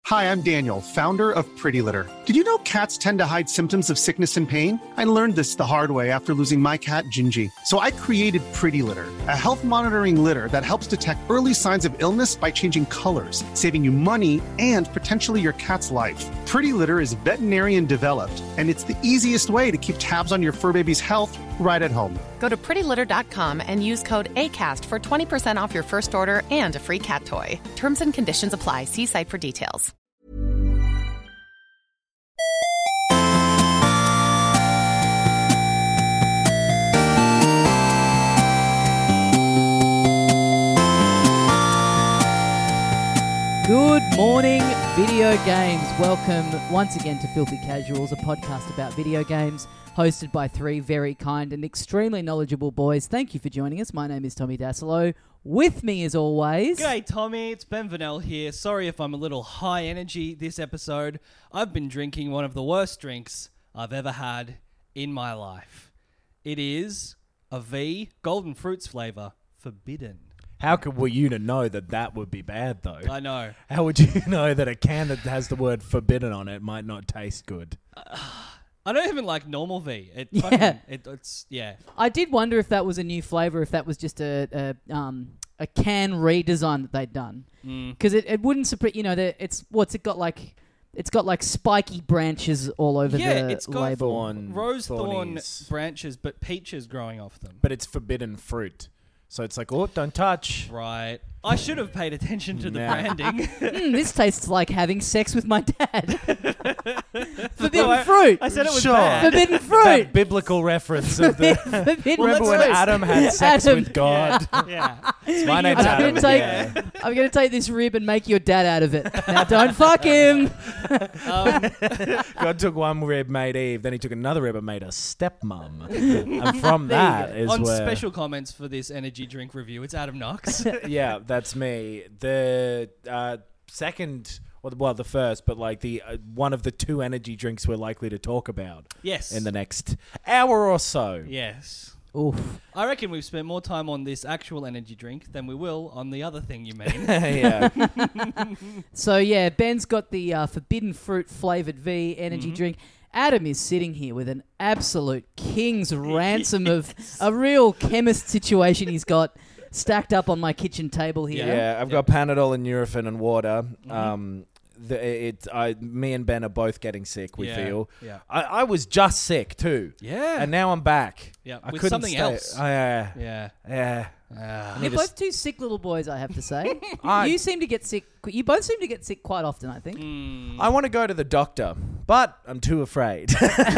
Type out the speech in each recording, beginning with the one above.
Hi, I'm Daniel, founder of Pretty Litter. Did you know cats tend to hide symptoms of sickness and pain? I learned this the hard way after losing my cat, Gingy. So I created Pretty Litter, a health monitoring litter that helps detect early signs of illness by changing colors, saving you money and potentially your cat's life. Pretty Litter is veterinarian developed, and it's the easiest way to keep tabs on your fur baby's health right at home. Go to prettylitter.com and use code ACAST for 20% off your first order and a free cat toy. Terms and conditions apply. See site for details. Good morning, video games. Welcome once again to Filthy Casuals, a podcast about video games, hosted by three very kind and extremely knowledgeable boys. Thank you for joining us. My name is Tommy Dasilo. With me, as always... G'day, Tommy. It's Ben Vanel here. Sorry if I'm a little high energy this episode. I've been drinking one of the worst drinks I've ever had in my life. It is a V Golden Fruits flavour, Forbidden. How were you to know that would be bad, though? I know. How would you know that a can that has the word forbidden on it might not taste good? I don't even like normal V. It's I did wonder if that was a new flavour, if that was just a can redesign that they'd done. Because it wouldn't surprise... You know, it's got like spiky branches all over the label. Yeah, it's got rose thorn thornies. branches, but peaches growing off them. But it's forbidden fruit. So it's like, oh, don't touch. Right. I should have paid attention to the branding. This tastes like having sex with my dad. Forbidden fruit. I said it was Sure. bad. Forbidden fruit. That biblical reference of the... Forbidden Remember when fruit. Adam had sex Adam. with God? Yeah. My name's I'm Adam. going to take this rib and make your dad out of it. Now don't fuck him. God took one rib, made Eve. Then he took another rib and made a stepmom. And from that is On where... special comments for this energy drink review, it's Adam Knox. Yeah, that's me. The second, well, the first, but like the one of the two energy drinks we're likely to talk about. Yes. In the next hour or so. Yes. Oof. I reckon we've spent more time on this actual energy drink than we will on the other thing you mean. Yeah. So yeah, Ben's got the forbidden fruit flavoured V energy drink. Adam is sitting here with an absolute king's ransom of a real chemist situation he's got stacked up on my kitchen table here. Yeah, I've got Panadol and Nurofen and water. Me and Ben are both getting sick, we feel. Yeah. I was just sick too. Yeah. And now I'm back. Yeah, I with couldn't something stay. else. Yeah. You're both two sick little boys, I have to say. I- You seem to get sick. You both seem to get sick quite often, I think. I want to go to the doctor, but I'm too afraid.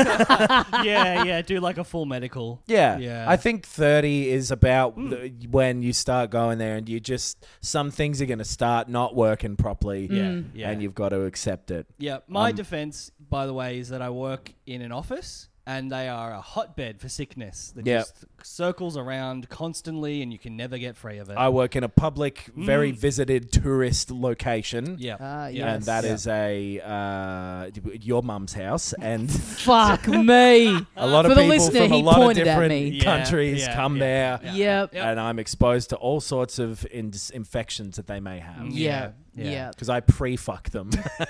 Do like a full medical. Yeah. I think 30 is about when you start going there and you just, some things are going to start not working properly. Yeah. And you've got to accept it. Yeah. My defense, by the way, is that I work in an office and they are a hotbed for sickness that just circles around constantly and you can never get free of it. I work in a public, very visited tourist location. Yeah. And that is your mum's house. And Fuck me. a lot For of the people listener, from a he lot of pointed at different me. countries come there. Yep. And I'm exposed to all sorts of infections that they may have. Yeah. Because I pre-fuck them.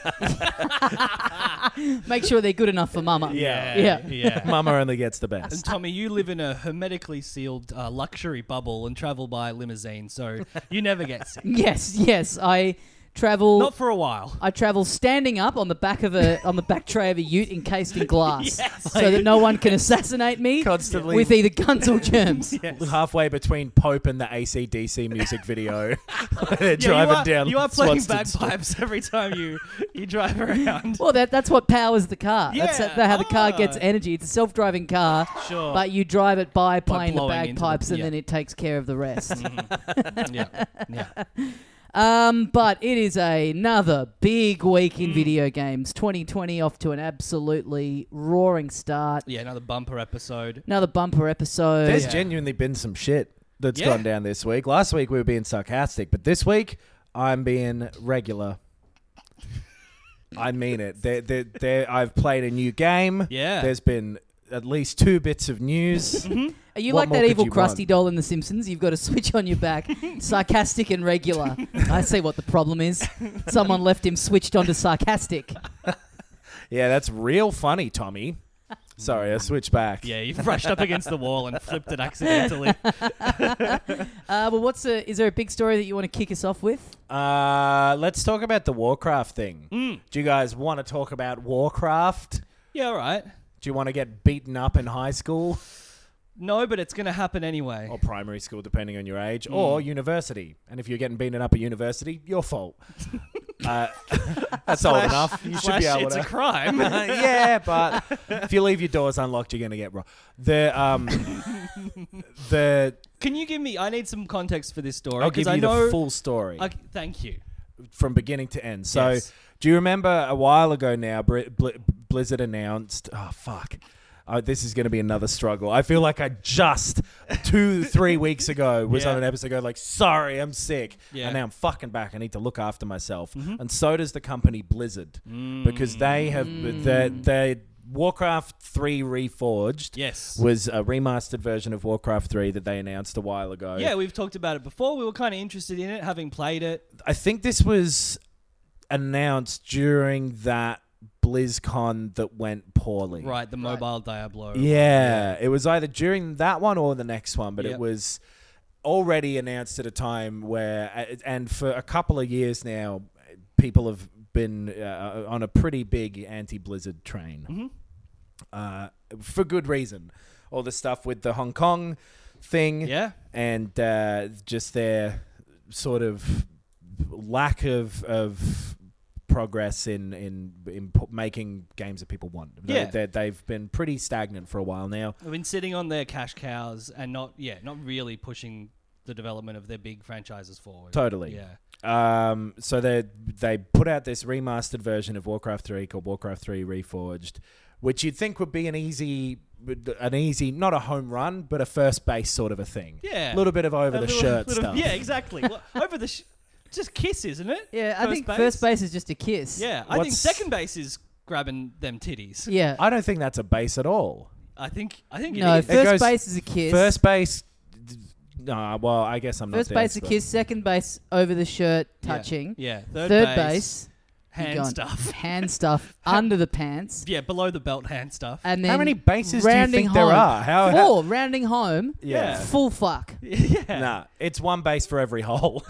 Make sure they're good enough for mama. Yeah. Mama only gets the And best. Tommy, you live in a hermetically sealed luxury bubble and travel by limousine, so you never get sick. Yes. I travel. Not for a while. I travel standing up on the back tray of a ute encased in glass, so that no one can assassinate me Constantly. with either guns or germs. Halfway between Pope and the AC/DC music video. They're driving down. You are playing Swanston Street. bagpipes every time you drive around. Well, that's what powers the car. Yeah. That's how the car gets energy. It's a self-driving car, Sure. but you drive it by playing the blowing into bagpipes, the- and then it takes care of the rest. Yeah. But it is another big week in video games. 2020 off to an absolutely roaring start. Yeah, another bumper episode. Another bumper episode. There's genuinely been some shit that's gone down this week. Last week we were being sarcastic, but this week I'm being regular. I mean it. I've played a new game. Yeah. There's been at least 2 bits of news. Are you What like more that could evil you Krusty want? doll in The Simpsons? You've got a switch on your back, sarcastic and regular. I see what the problem is. Someone left him switched onto sarcastic. Yeah, that's real funny, Tommy. Sorry, I switched back. Yeah, you brushed up against the wall and flipped it accidentally. Well, is there a big story that you want to kick us off with? Let's talk about the Warcraft thing. Do you guys want to talk about Warcraft? Yeah, all right. Do you want to get beaten up in high school No, but it's going to happen anyway. or primary school, depending on your age, or university? And if you're getting beaten up at university, your fault. That's old enough. You should be able It's to. a crime. Yeah, but if you leave your doors unlocked, you're going to get robbed. The Can you give me... I need some context for this story. I'll give 'cause you I know, the full story thank you. from beginning to end. So, Yes. do you remember a while ago now, Blizzard announced... Oh, fuck. This is going to be another struggle. I feel like I just 2-3 weeks ago was on an episode go like, sorry, I'm sick. Yeah. And now I'm fucking back. I need to look after myself. And so does the company Blizzard. Because they have... Their Warcraft 3 Reforged Yes. was a remastered version of Warcraft 3 that they announced a while ago. Yeah, we've talked about it before. We were kind of interested in it, having played it. I think this was announced during that BlizzCon that went poorly. Right, the mobile Diablo. Yeah, it was either during that one or the next one, but Yep. it was already announced at a time where, and for a couple of years now, people have been on a pretty big anti-Blizzard train. For good reason. All the stuff with the Hong Kong thing. Yeah. And just their sort of lack of progress in making games that people want. Yeah. They've been pretty stagnant for a while now. They've been sitting on their cash cows and not really pushing the development of their big franchises forward. Totally. Yeah. So they put out this remastered version of Warcraft 3 called Warcraft 3 Reforged, which you'd think would be an easy, not a home run, but a first base sort of a thing. Yeah. A little bit of over the shirt stuff. Yeah, exactly. Well, over the just kiss, isn't it? Yeah, I think base? first base is just a kiss. Yeah, I think What's- second base is grabbing them titties. Yeah. I don't think that's a base at all. I think No, it is. first goes base is a kiss. First base... No, well, I guess I'm not First the base a expert. kiss. Second base over the shirt, Yeah. touching. Yeah. Third base you're hand going stuff. Hand stuff under the pants. Yeah, below the belt hand stuff. And then How many bases do you rounding think there home. are? How- 4, rounding home. Yeah. Full fuck. Yeah. Nah, it's one base for every hole.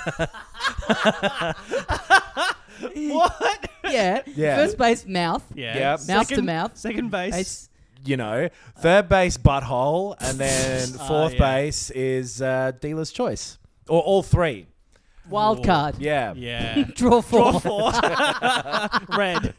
What? Yeah. Yeah. First base, mouth. Yeah. Yep. Mouth to Second- mouth. Second base. Base. You know, third base butthole, and then fourth yeah. base is dealer's choice, or all three. Wild card. Yeah. Yeah. Draw 4. Draw 4. Red.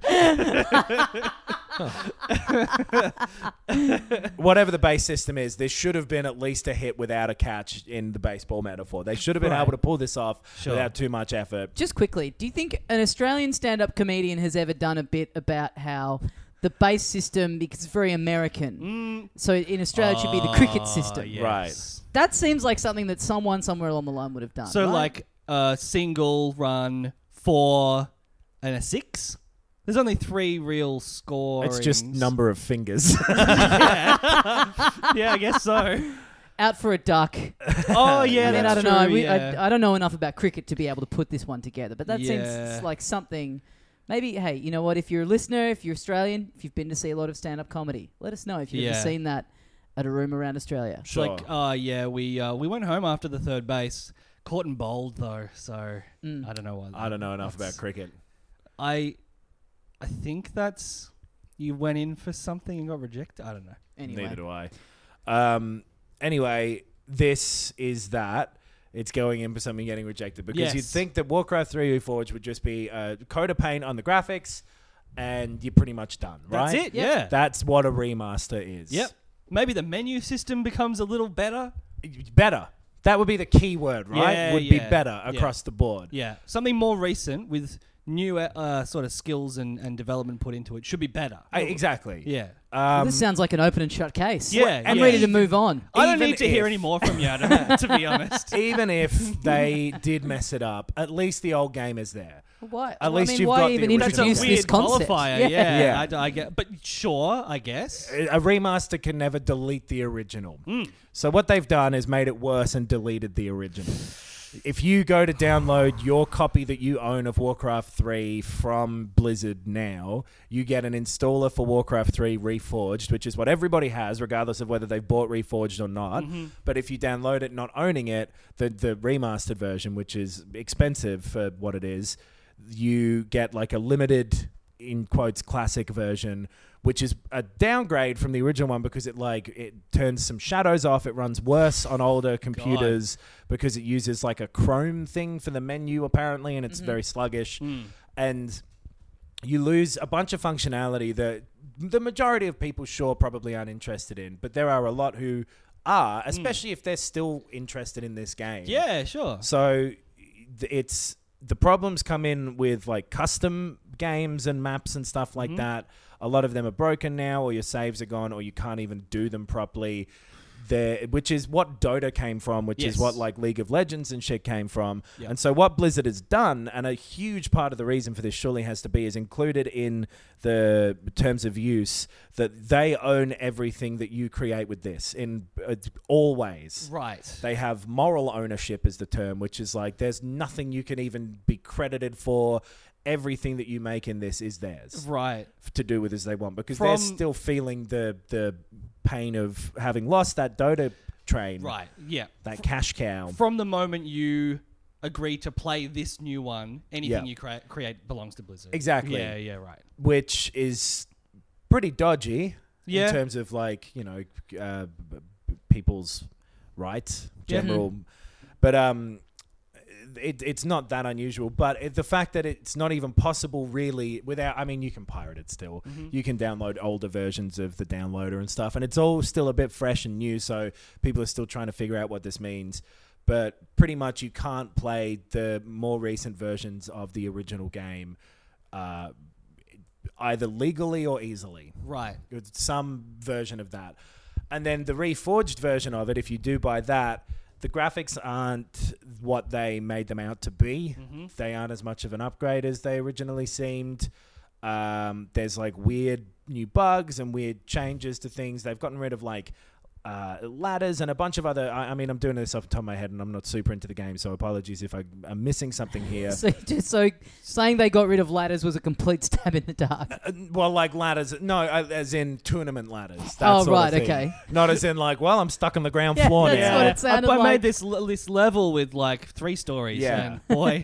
Whatever the base system is, there should have been at least a hit without a catch in the baseball metaphor. They should have been Right. able to pull this off Sure. without too much effort. Just quickly, do you think an Australian stand-up comedian has ever done a bit about how the base system, because it's very American, so in Australia it should be the cricket system. Yes. Right. That seems like something that someone somewhere along the line would have done. So right? like a single run, 4 and a 6. There's only 3 real scorings. It's just number of fingers. Yeah, I guess so. out for a duck. Oh yeah, I mean, that's I don't know. true, yeah. I don't know enough about cricket to be able to put this one together, but that Yeah. seems like something. Maybe, hey, you know what? If you're a listener, if you're Australian, if you've been to see a lot of stand-up comedy, let us know if you've ever Yeah. seen that at a room around Australia. It's like, yeah, we went home after the third base. Caught and bowled though, so I don't know why. I don't know enough about cricket. I think that's you went in for something and got rejected. I don't know. Anyway, Neither do I. Anyway, this is that. It's going in for something getting rejected because Yes. you'd think that Warcraft 3 Reforged would just be a coat of paint on the graphics and you're pretty much done, right? That's it. Yeah. That's what a remaster is. Yep. Maybe the menu system becomes a little better. Better. That would be the key word, right? Yeah, would be yeah, better yeah. across the board. Yeah. Something more recent with new sort of skills and development put into it should be better. Exactly. Yeah. This sounds like an open and shut case. Yeah, I'm yeah. ready to move on. I don't Even need to hear if- any more from you, Adam, to be honest. Even if they did mess it up, at least the old game is there. Why? At least you've why got the even original. That's a introduce weird this concept? qualifier, yeah. Yeah. I get, but sure, I guess. A remaster can never delete the original. So what they've done is made it worse and deleted the original. If you go to download your copy that you own of Warcraft 3 from Blizzard now, you get an installer for Warcraft 3 Reforged, which is what everybody has, regardless of whether they've bought Reforged or not. But if you download it not owning it, the remastered version, which is expensive for what it is, you get like a limited, in quotes, classic version, which is a downgrade from the original one because it turns some shadows off. It runs worse on older computers because it uses like a Chrome thing for the menu apparently, and it's very sluggish. And you lose a bunch of functionality that the majority of people sure probably aren't interested in, but there are a lot who are, especially if they're still interested in this game. Yeah, sure. So it's the problems come in with like custom games and maps and stuff like that. A lot of them are broken now, or your saves are gone, or you can't even do them properly. Which is what Dota came from, which is what like League of Legends and shit came from. Yep. And so what Blizzard has done, and a huge part of the reason for this surely has to be, is included in the terms of use that they own everything that you create with this in all ways. Right. They have moral ownership is the term, which is like there's nothing you can even be credited for. Everything that you make in this is theirs. Right. To do with as they want, because they're still feeling the pain of having lost that Dota train. Right, yeah. That cash cow. From the moment you agree to play this new one, anything you create belongs to Blizzard. Exactly. Yeah, right. Which is pretty dodgy Yeah. in terms of like, people's rights, general. But it's not that unusual, but the fact that it's not even possible really without, I mean, you can pirate it still. You can download older versions of the downloader and stuff, and it's all still a bit fresh and new, so people are still trying to figure out what this means. But pretty much you can't play the more recent versions of the original game either legally or easily. Right. It's some version of that. And then the Reforged version of it, if you do buy that, the graphics aren't what they made them out to be. They aren't as much of an upgrade as they originally seemed. There's like weird new bugs and weird changes to things. They've gotten rid of like ladders and a bunch of other... I mean, I'm doing this off the top of my head and I'm not super into the game, so apologies if I'm missing something here. So saying they got rid of ladders was a complete stab in the dark. Well, like ladders... No, as in tournament ladders. That Oh, sort of right, thing. okay. Not as in like, well, I'm stuck on the ground Yeah, floor that's now. what it sounded I like. made this level with like 3 stories. Yeah. And boy,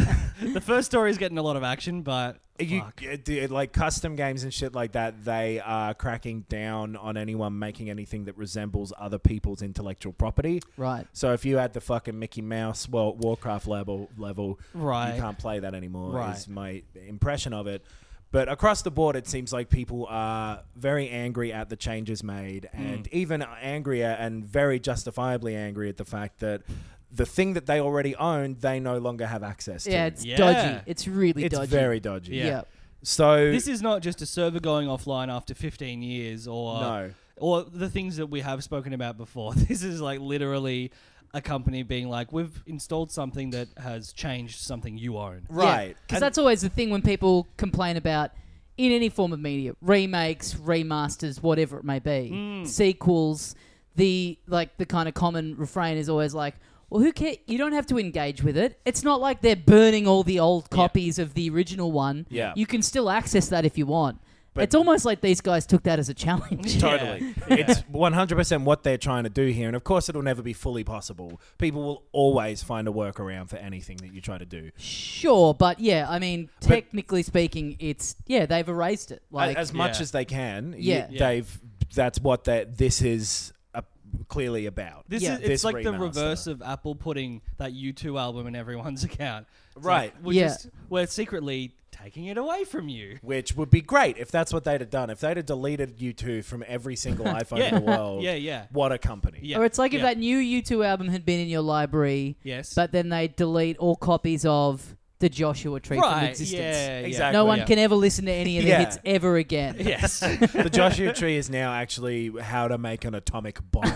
the first story is getting a lot of action, but fuck. Like custom games and shit like that, they are cracking down on anyone making anything that resembles other people's intellectual property. Right. So if you had the fucking Mickey Mouse Warcraft level, Right. you can't play that anymore. Right. Is my impression of it. But across the board, it seems like people are very angry at the changes made, and even angrier and very justifiably angry at the fact that the thing that they already own, they no longer have access to. Yeah, it's Yeah. dodgy. It's really It's dodgy. very dodgy. Yeah. So This is not just a server going offline after 15 years or the things that we have spoken about before. This is like literally a company being like, we've installed something that has changed something you own. right. Because And- that's always the thing when people complain about, in any form of media, remakes, remasters, whatever it may be, sequels, the kind of common refrain is always like, well, who cares? You don't have to engage with it. It's not like they're burning all the old copies of the original one. Yeah. You can still access that if you want. But- It's almost like these guys took that as a challenge. Totally. It's 100% what they're trying to do here. And of course, it'll never be fully possible. People will always find a workaround for anything that you try to do. Sure, but yeah, I mean, technically speaking, they've erased it. Like, As much Yeah. as they can. Yeah. That's what this is clearly about. It's This like the remaster. reverse of Apple putting that U2 album in everyone's account. It's Right. like, we're secretly taking it away from you. Which would be great if that's what they'd have done. If they'd have deleted U2 from every single iPhone in the world. Yeah. What a company. Yeah. or it's like if Yeah. that new U2 album had been in your library, Yes. but then they delete all copies of the Joshua Tree from Right, existence. yeah, Exactly. No one Yeah. can ever listen to any of the Yeah. hits ever again. Yes. The Joshua Tree is now actually how to make an atomic bomb.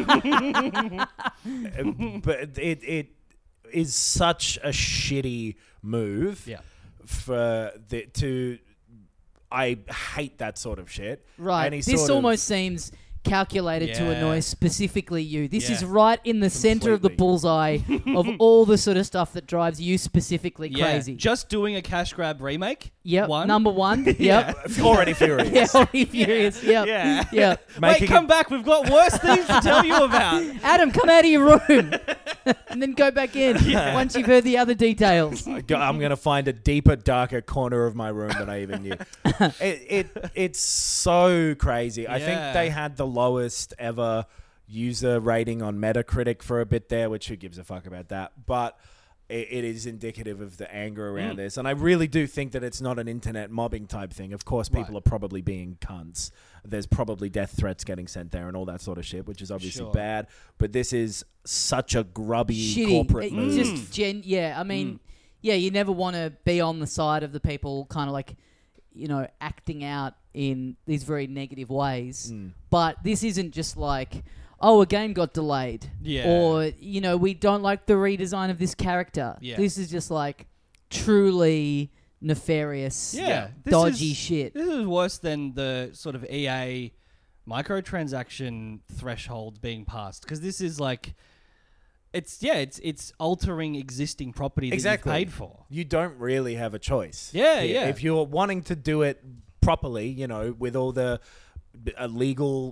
But it is such a shitty move Yeah. I hate that sort of shit. Right. And he This sort of- almost seems calculated to Yeah. annoy specifically you. This is Yeah. right in the center of the Completely. bullseye of all the sort of stuff that drives you specifically Yeah. crazy. Just doing a cash grab remake. Yep. One. Number one. Yep. Already furious. Yeah. Already furious. Yep. Yeah. Yep. Wait, Making come it- back. We've got worse things to tell you about. Adam, come out of your room and then go back in once you've heard the other details. I'm going to find a deeper, darker corner of my room than I even knew. It's so crazy. I think Yeah. they had the lowest ever user rating on Metacritic for a bit there, which who gives a fuck about that? But it is indicative of the anger around this. And I really do think that it's not an internet mobbing type thing. Of course, people are probably being cunts. There's probably death threats getting sent there and all that sort of shit, which is obviously Sure. bad. But this is such a grubby Shitty. corporate move. Just I mean, yeah, you never want to be on the side of the people kind of like, acting out in these very negative ways. But this isn't just like, oh, a game got delayed. Yeah. Or, we don't like the redesign of this character. Yeah. This is just like truly nefarious, Yeah. This dodgy is- shit. This is worse than the sort of EA microtransaction threshold being passed, because this is like, it's altering existing property that Exactly. you've paid for. You don't really have a choice. Yeah, yeah. If you're wanting to do it properly, with all the legal,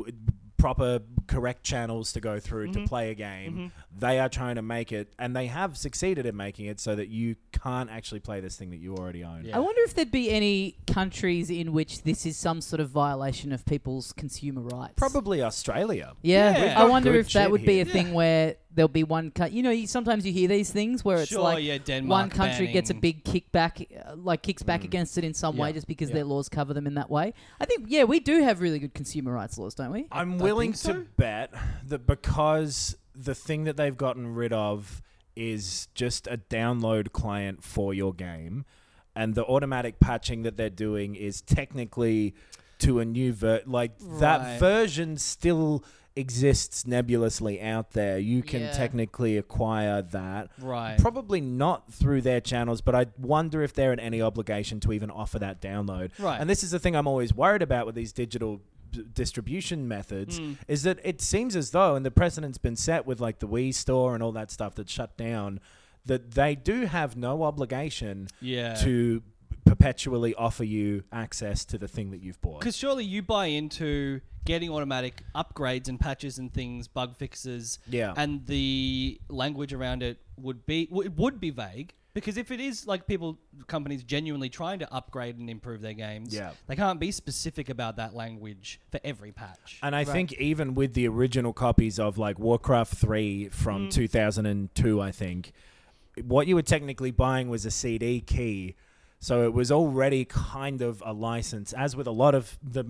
proper, correct channels to go through to play a game, they are trying to make it, and they have succeeded in making it so that you can't actually play this thing that you already own. Yeah. I wonder if there'd be any countries in which this is some sort of violation of people's consumer rights. Probably Australia. Yeah, Yeah. I We've wonder got if good that shit would be a here. thing where there'll be one sometimes you hear these things where it's Sure, like yeah, Denmark one country gets a banning- big kickback, kicks back against it in some way Yeah, just because yeah. their laws cover them in that way. I think, we do have really good consumer rights laws, don't we? I'm I willing think to so. bet that because the thing that they've gotten rid of is just a download client for your game, and the automatic patching that they're doing is technically to a new that Right. version still exists nebulously out there. You can Yeah. technically acquire that. Right. Probably not through their channels, but I wonder if they're in any obligation to even offer that download. Right. And this is the thing I'm always worried about with these digital distribution methods, is that it seems as though, and the precedent's been set with like the Wii Store and all that stuff that's shut down, that they do have no obligation Yeah. to perpetually offer you access to the thing that you've bought. Because surely you buy into getting automatic upgrades and patches and things, bug fixes, Yeah. and the language around it would be vague. Because if it is like companies genuinely trying to upgrade and improve their games, Yeah. they can't be specific about that language for every patch. And I think even with the original copies of like Warcraft 3 from 2002, I think, what you were technically buying was a CD key. So it was already kind of a license. As with a lot of the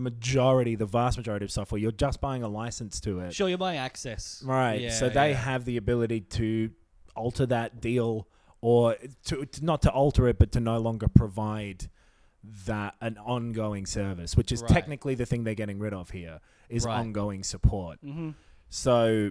vast majority of software, you're just buying a license to it. Sure, you're buying access. Right. Yeah, So they yeah. have the ability to alter that deal, or to not to alter it, but to no longer provide that an ongoing service, which is Right. technically the thing they're getting rid of here, is Right. ongoing support. Mm-hmm. So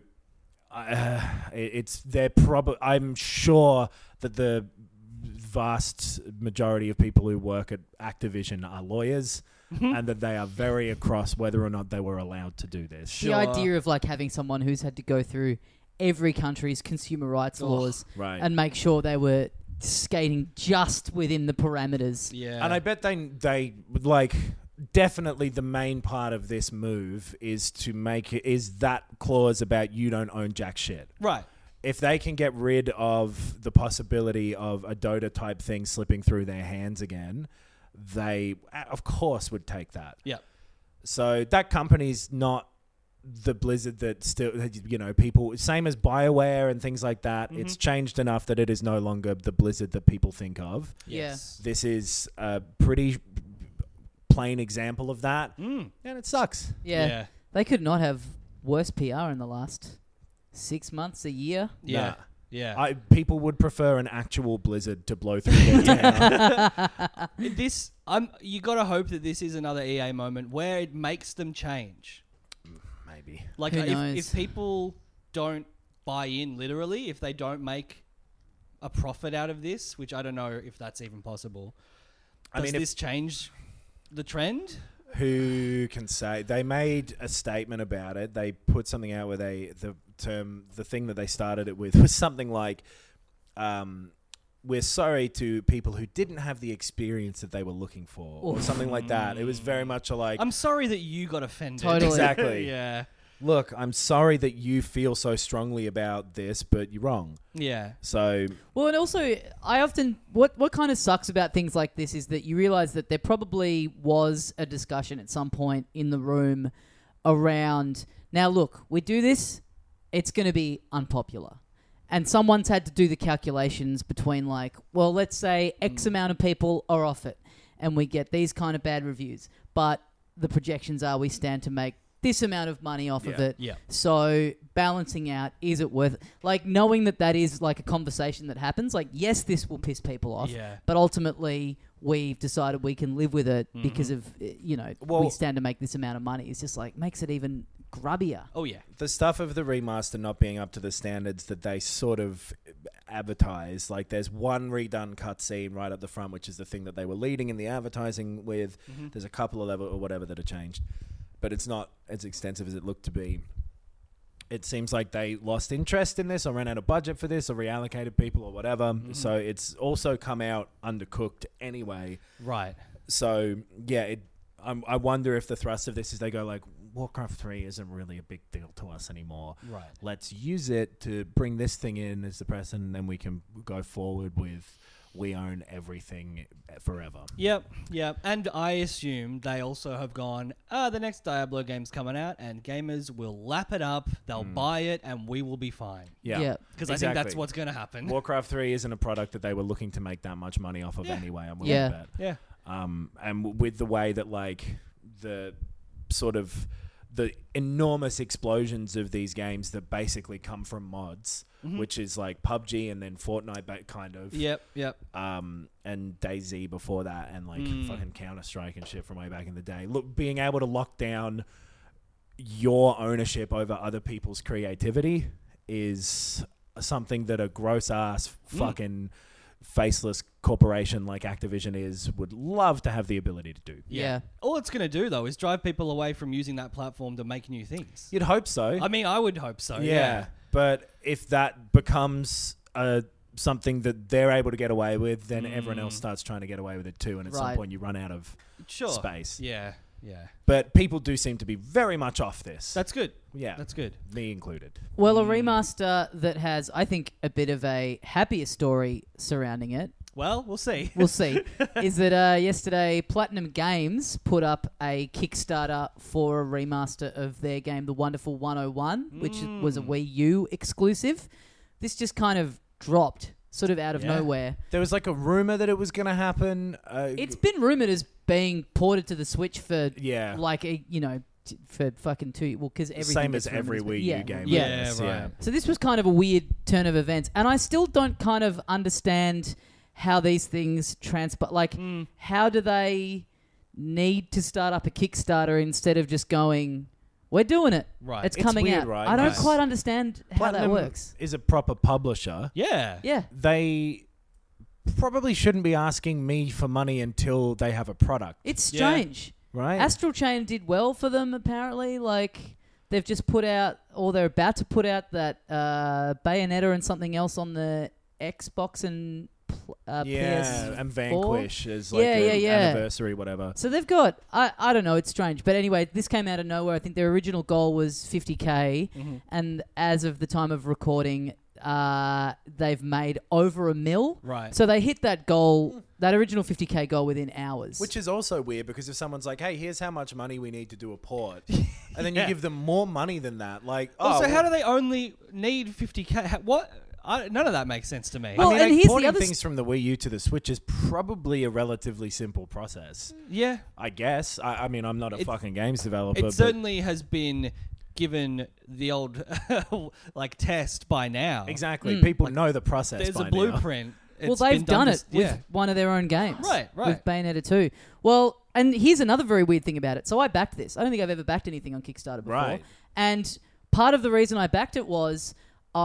I'm sure that the vast majority of people who work at Activision are lawyers, and that they are very across whether or not they were allowed to do this. The idea of like having someone who's had to go through every country's consumer rights laws Right. and make sure they were skating just within the parameters. Yeah. And I bet they would like definitely the main part of this move is to make it is that clause about you don't own jack shit. Right. If they can get rid of the possibility of a Dota type thing slipping through their hands again, they of course would take that. Yeah. So that company's not the Blizzard that still, people, same as BioWare and things like that. It's changed enough that it is no longer the Blizzard that people think of. Yes. This is a pretty plain example of that, and it sucks. Yeah. They could not have worse PR in the last 6 months, a year. Yeah. Nah. Yeah. People would prefer an actual blizzard to blow through their town. You got to hope that this is another EA moment where it makes them change. Maybe. Like, Who knows? if people don't buy in literally, if they don't make a profit out of this, which I don't know if that's even possible, does this change the trend? Who can say? They made a statement about it. They put something out where the thing that they started it with was something like, we're sorry to people who didn't have the experience that they were looking for, or something like that. It was very much like, I'm sorry that you got offended. Totally. Exactly. Yeah. Look, I'm sorry that you feel so strongly about this, but you're wrong. Yeah. So, Well, and also, I often what kind of sucks about things like this is that you realize that there probably was a discussion at some point in the room around, now look, we do this, it's going to be unpopular. And someone's had to do the calculations between like, well, let's say X amount of people are off it and we get these kind of bad reviews. But the projections are we stand to make this amount of money off of it. Yeah. So balancing out, is it worth it? Like knowing that is like a conversation that happens. Like, yes, this will piss people off. Yeah. But ultimately, we've decided we can live with it because of, we stand to make this amount of money. It's just like makes it even grubbier. Oh, yeah. the stuff of the remaster not being up to the standards that they sort of advertise, like there's one redone cutscene right up the front, which is the thing that they were leading in the advertising with. There's a couple of level or whatever that have changed, but it's not as extensive as it looked to be. It seems like they lost interest in this or ran out of budget for this or reallocated people or whatever. So it's also come out undercooked anyway. Right. So, yeah, I wonder if the thrust of this is they go like, Warcraft 3 isn't really a big deal to us anymore. Right. Let's use it to bring this thing in as the precedent, and then we can go forward with we own everything forever. Yep. And I assume they also have gone, the next Diablo game's coming out and gamers will lap it up, they'll buy it, and we will be fine. Yeah. Because I think that's what's going to happen. Warcraft 3 isn't a product that they were looking to make that much money off of anyway, I'm willing Yeah. to bet. Yeah. And with the way that, like, the sort of the enormous explosions of these games that basically come from mods, which is like PUBG and then Fortnite kind of. Yep. And DayZ before that, and like fucking Counter-Strike and shit from way back in the day. Look, being able to lock down your ownership over other people's creativity is something that a gross-ass fucking faceless corporation like Activision would love to have the ability to do. Yeah. All it's going to do, though, is drive people away from using that platform to make new things. You'd hope so. I mean, I would hope so. Yeah. But if that becomes something that they're able to get away with, then everyone else starts trying to get away with it too. And at some point you run out of space. Yeah. But people do seem to be very much off this. That's good. Yeah. That's good. Me included. Well, a remaster that has, I think, a bit of a happier story surrounding it. Well, we'll see. We'll see. Is that yesterday Platinum Games put up a Kickstarter for a remaster of their game, The Wonderful 101, which was a Wii U exclusive. This just kind of dropped sort of out of nowhere. There was like a rumor that it was going to happen. It's been rumored as being ported to the Switch for like for fucking 2 because everything same as gets every rumored Wii U game. Yeah, Right. Yeah. So this was kind of a weird turn of events, and I still don't kind of understand how these things transpire. Like, how do they need to start up a Kickstarter instead of just going, we're doing it. Right. It's It's coming weird, out. right? I don't Right. quite understand how that Platinum works. is a proper publisher. Yeah. Yeah. They probably shouldn't be asking me for money until they have a product, It's strange. right? Astral Chain did well for them, apparently. Like, they've just put out, or they're about to put out that Bayonetta and something else on the Xbox and PS4. And Vanquish is like anniversary, whatever. So they've got, I don't know, it's strange. But anyway, this came out of nowhere. I think their original goal was 50K. And as of the time of recording, they've made over $1 million. Right. So they hit that goal, that original 50K goal within hours. Which is also weird because if someone's like, hey, here's how much money we need to do a port, and then you give them more money than that, like, Also, how do they only need 50K? What? None of that makes sense to me. Well, I mean, and like, here's the porting other things from the Wii U to the Switch is probably a relatively simple process. Yeah. I guess. I mean, I'm not a fucking games developer. It but certainly has been given the old like test by now. Exactly. People know the process. There's by a blueprint. Well, It's they've been done it this- with one of their own games. Right. With Bayonetta 2. Well, and here's another very weird thing about it. So I backed this. I don't think I've ever backed anything on Kickstarter before. Right. And part of the reason I backed it was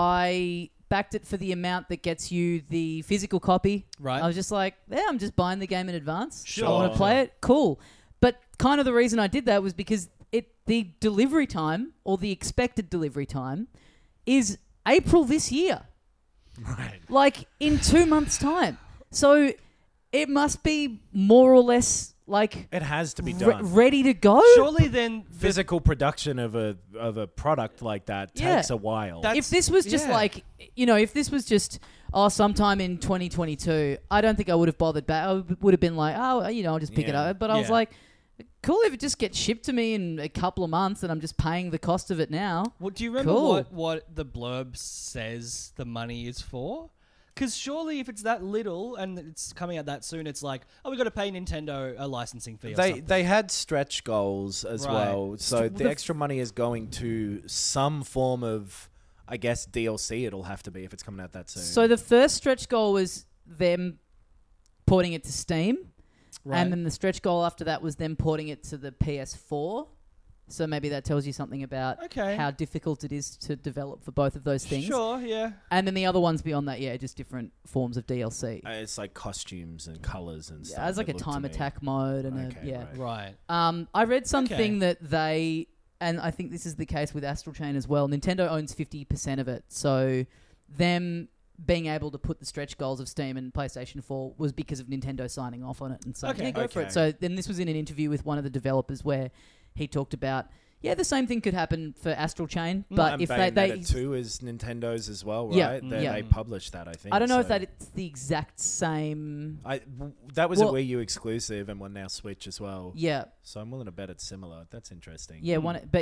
I backed it for the amount that gets you the physical copy. Right. I was just like, yeah, I'm just buying the game in advance. Sure. I want to play it. Cool. But kind of the reason I did that was because the delivery time, or the expected delivery time, is April this year. Right. Like in 2 months' time. So it must be more or less like It has to be done. ready to go. Surely then Physical production of a product like that takes a while. If this was just like, if this was just, sometime in 2022, I don't think I would have bothered back. I would have been like, I'll just pick it up. But I was Yeah. like, cool if it just gets shipped to me in a couple of months and I'm just paying the cost of it now. Well, do you remember Cool. what the blurb says the money is for? Because surely if it's that little and it's coming out that soon, it's like, we've got to pay Nintendo a licensing fee or something. They had stretch goals as Right. well, so the extra money is going to some form of, I guess, DLC. It'll have to be if it's coming out that soon. So the first stretch goal was them porting it to Steam. Right. And then the stretch goal after that was them porting it to the PS4. So maybe that tells you something about how difficult it is to develop for both of those things. Sure, yeah. And then the other ones beyond that, just different forms of DLC. It's like costumes and colors and stuff. There's like it a looked to time me. attack mode and Okay, Right. I read something that they, and I think this is the case with Astral Chain as well, Nintendo owns 50% of it. So them being able to put the stretch goals of Steam and PlayStation 4 was because of Nintendo signing off on it and saying, Okay. go for it. So then this was in an interview with one of the developers where he talked about, the same thing could happen for Astral Chain, but And if they Bayonetta 2 is Nintendo's as well, right? Yeah, They published that, I think. I don't know if so. that it's the exact same. That was a Wii U exclusive and one now Switch as well. Yeah. So I'm willing to bet it's similar. That's interesting. Yeah,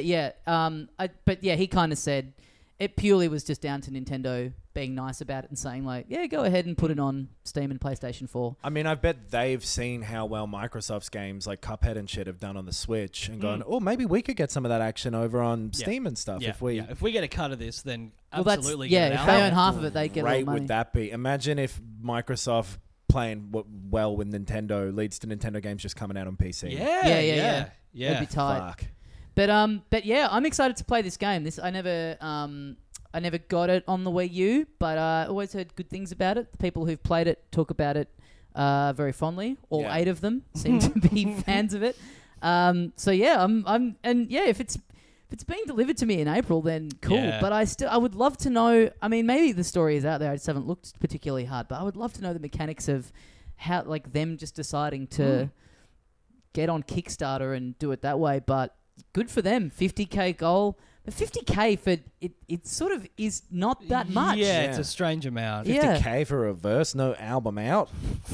he kind of said it purely was just down to Nintendo being nice about it and saying like, go ahead and put it on Steam and PlayStation 4. I mean, I bet they've seen how well Microsoft's games like Cuphead and shit have done on the Switch and gone, maybe we could get some of that action over on Steam and stuff if we... if we get a cut of this, then Well, absolutely that's, get it if out. they own half of it, they get a Great little money. would that be? Imagine if Microsoft playing well with Nintendo leads to Nintendo games just coming out on PC. Yeah. It'd be tight. Fuck. But yeah, I'm excited to play this game. I never got it on the Wii U, but I always heard good things about it. The people who've played it talk about it very fondly. All 8 of them seem to be fans of it. If it's being delivered to me in April, then cool. Yeah. But I would love to know. I mean, maybe the story is out there. I just haven't looked particularly hard, but I would love to know the mechanics of how, like, them just deciding to get on Kickstarter and do it that way. But good for them. 50K goal. But 50K for it sort of is not that much. Yeah, it's a strange amount. Yeah. 50K for a verse, no album out.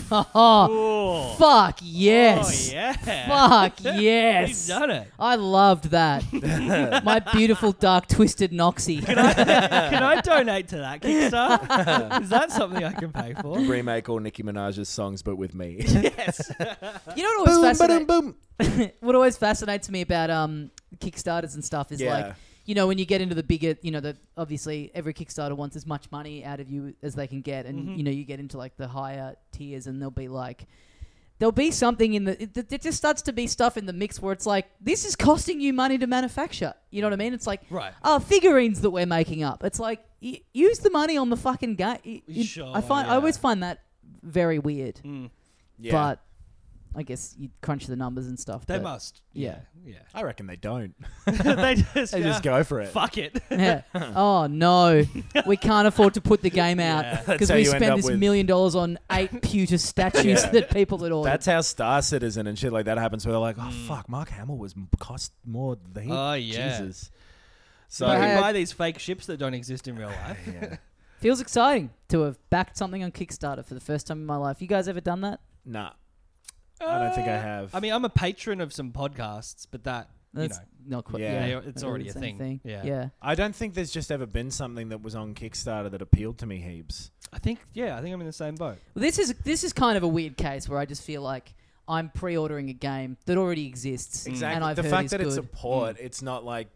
Oh, fuck yes. Oh, yeah. Fuck yes. He's done it. I loved that. My beautiful, dark, twisted Noxie. Can I donate to that Kickstarter? Is that something I can pay for? Remake all Nicki Minaj's songs, but with me. Yes. You know what always boom, boom, boom. what always fascinates me about Kickstarters and stuff is like, when you get into the bigger, obviously every Kickstarter wants as much money out of you as they can get, and you get into like the higher tiers, and there'll be something in it just starts to be stuff in the mix where it's like, this is costing you money to manufacture. You know what I mean? It's like, figurines that we're making up. It's like, use the money on the fucking game. Sure, I always find that very weird. Yeah. But I guess you crunch the numbers and stuff. They but must. Yeah. I recken they don't. They just, They just go for it. Fuck it. Yeah. Oh no, we can't afford to put the game out That's because how we you end spent up this $1 with- million on 8 pewter statues that people had ordered. That's how Star Citizen and shit like that happens, where they're like, oh, fuck, Mark Hamill cost more than he... Oh, yeah. Jesus. So, You But can hey, buy these fake ships that don't exist in real life. yeah. Feels exciting to have backed something on Kickstarter for the first time in my life. You guys ever done that? Nah. I don't think I have. I mean, I'm a patron of some podcasts, but that, That's not quite. Yeah. Yeah, it's not already the a same thing. Yeah. Yeah. I don't think there's just ever been something that was on Kickstarter that appealed to me heaps. I think I'm in the same boat. Well, this is kind of a weird case where I just feel like I'm pre-ordering a game that already exists. Exactly. And I've the heard fact is that it's a good. port, it's not like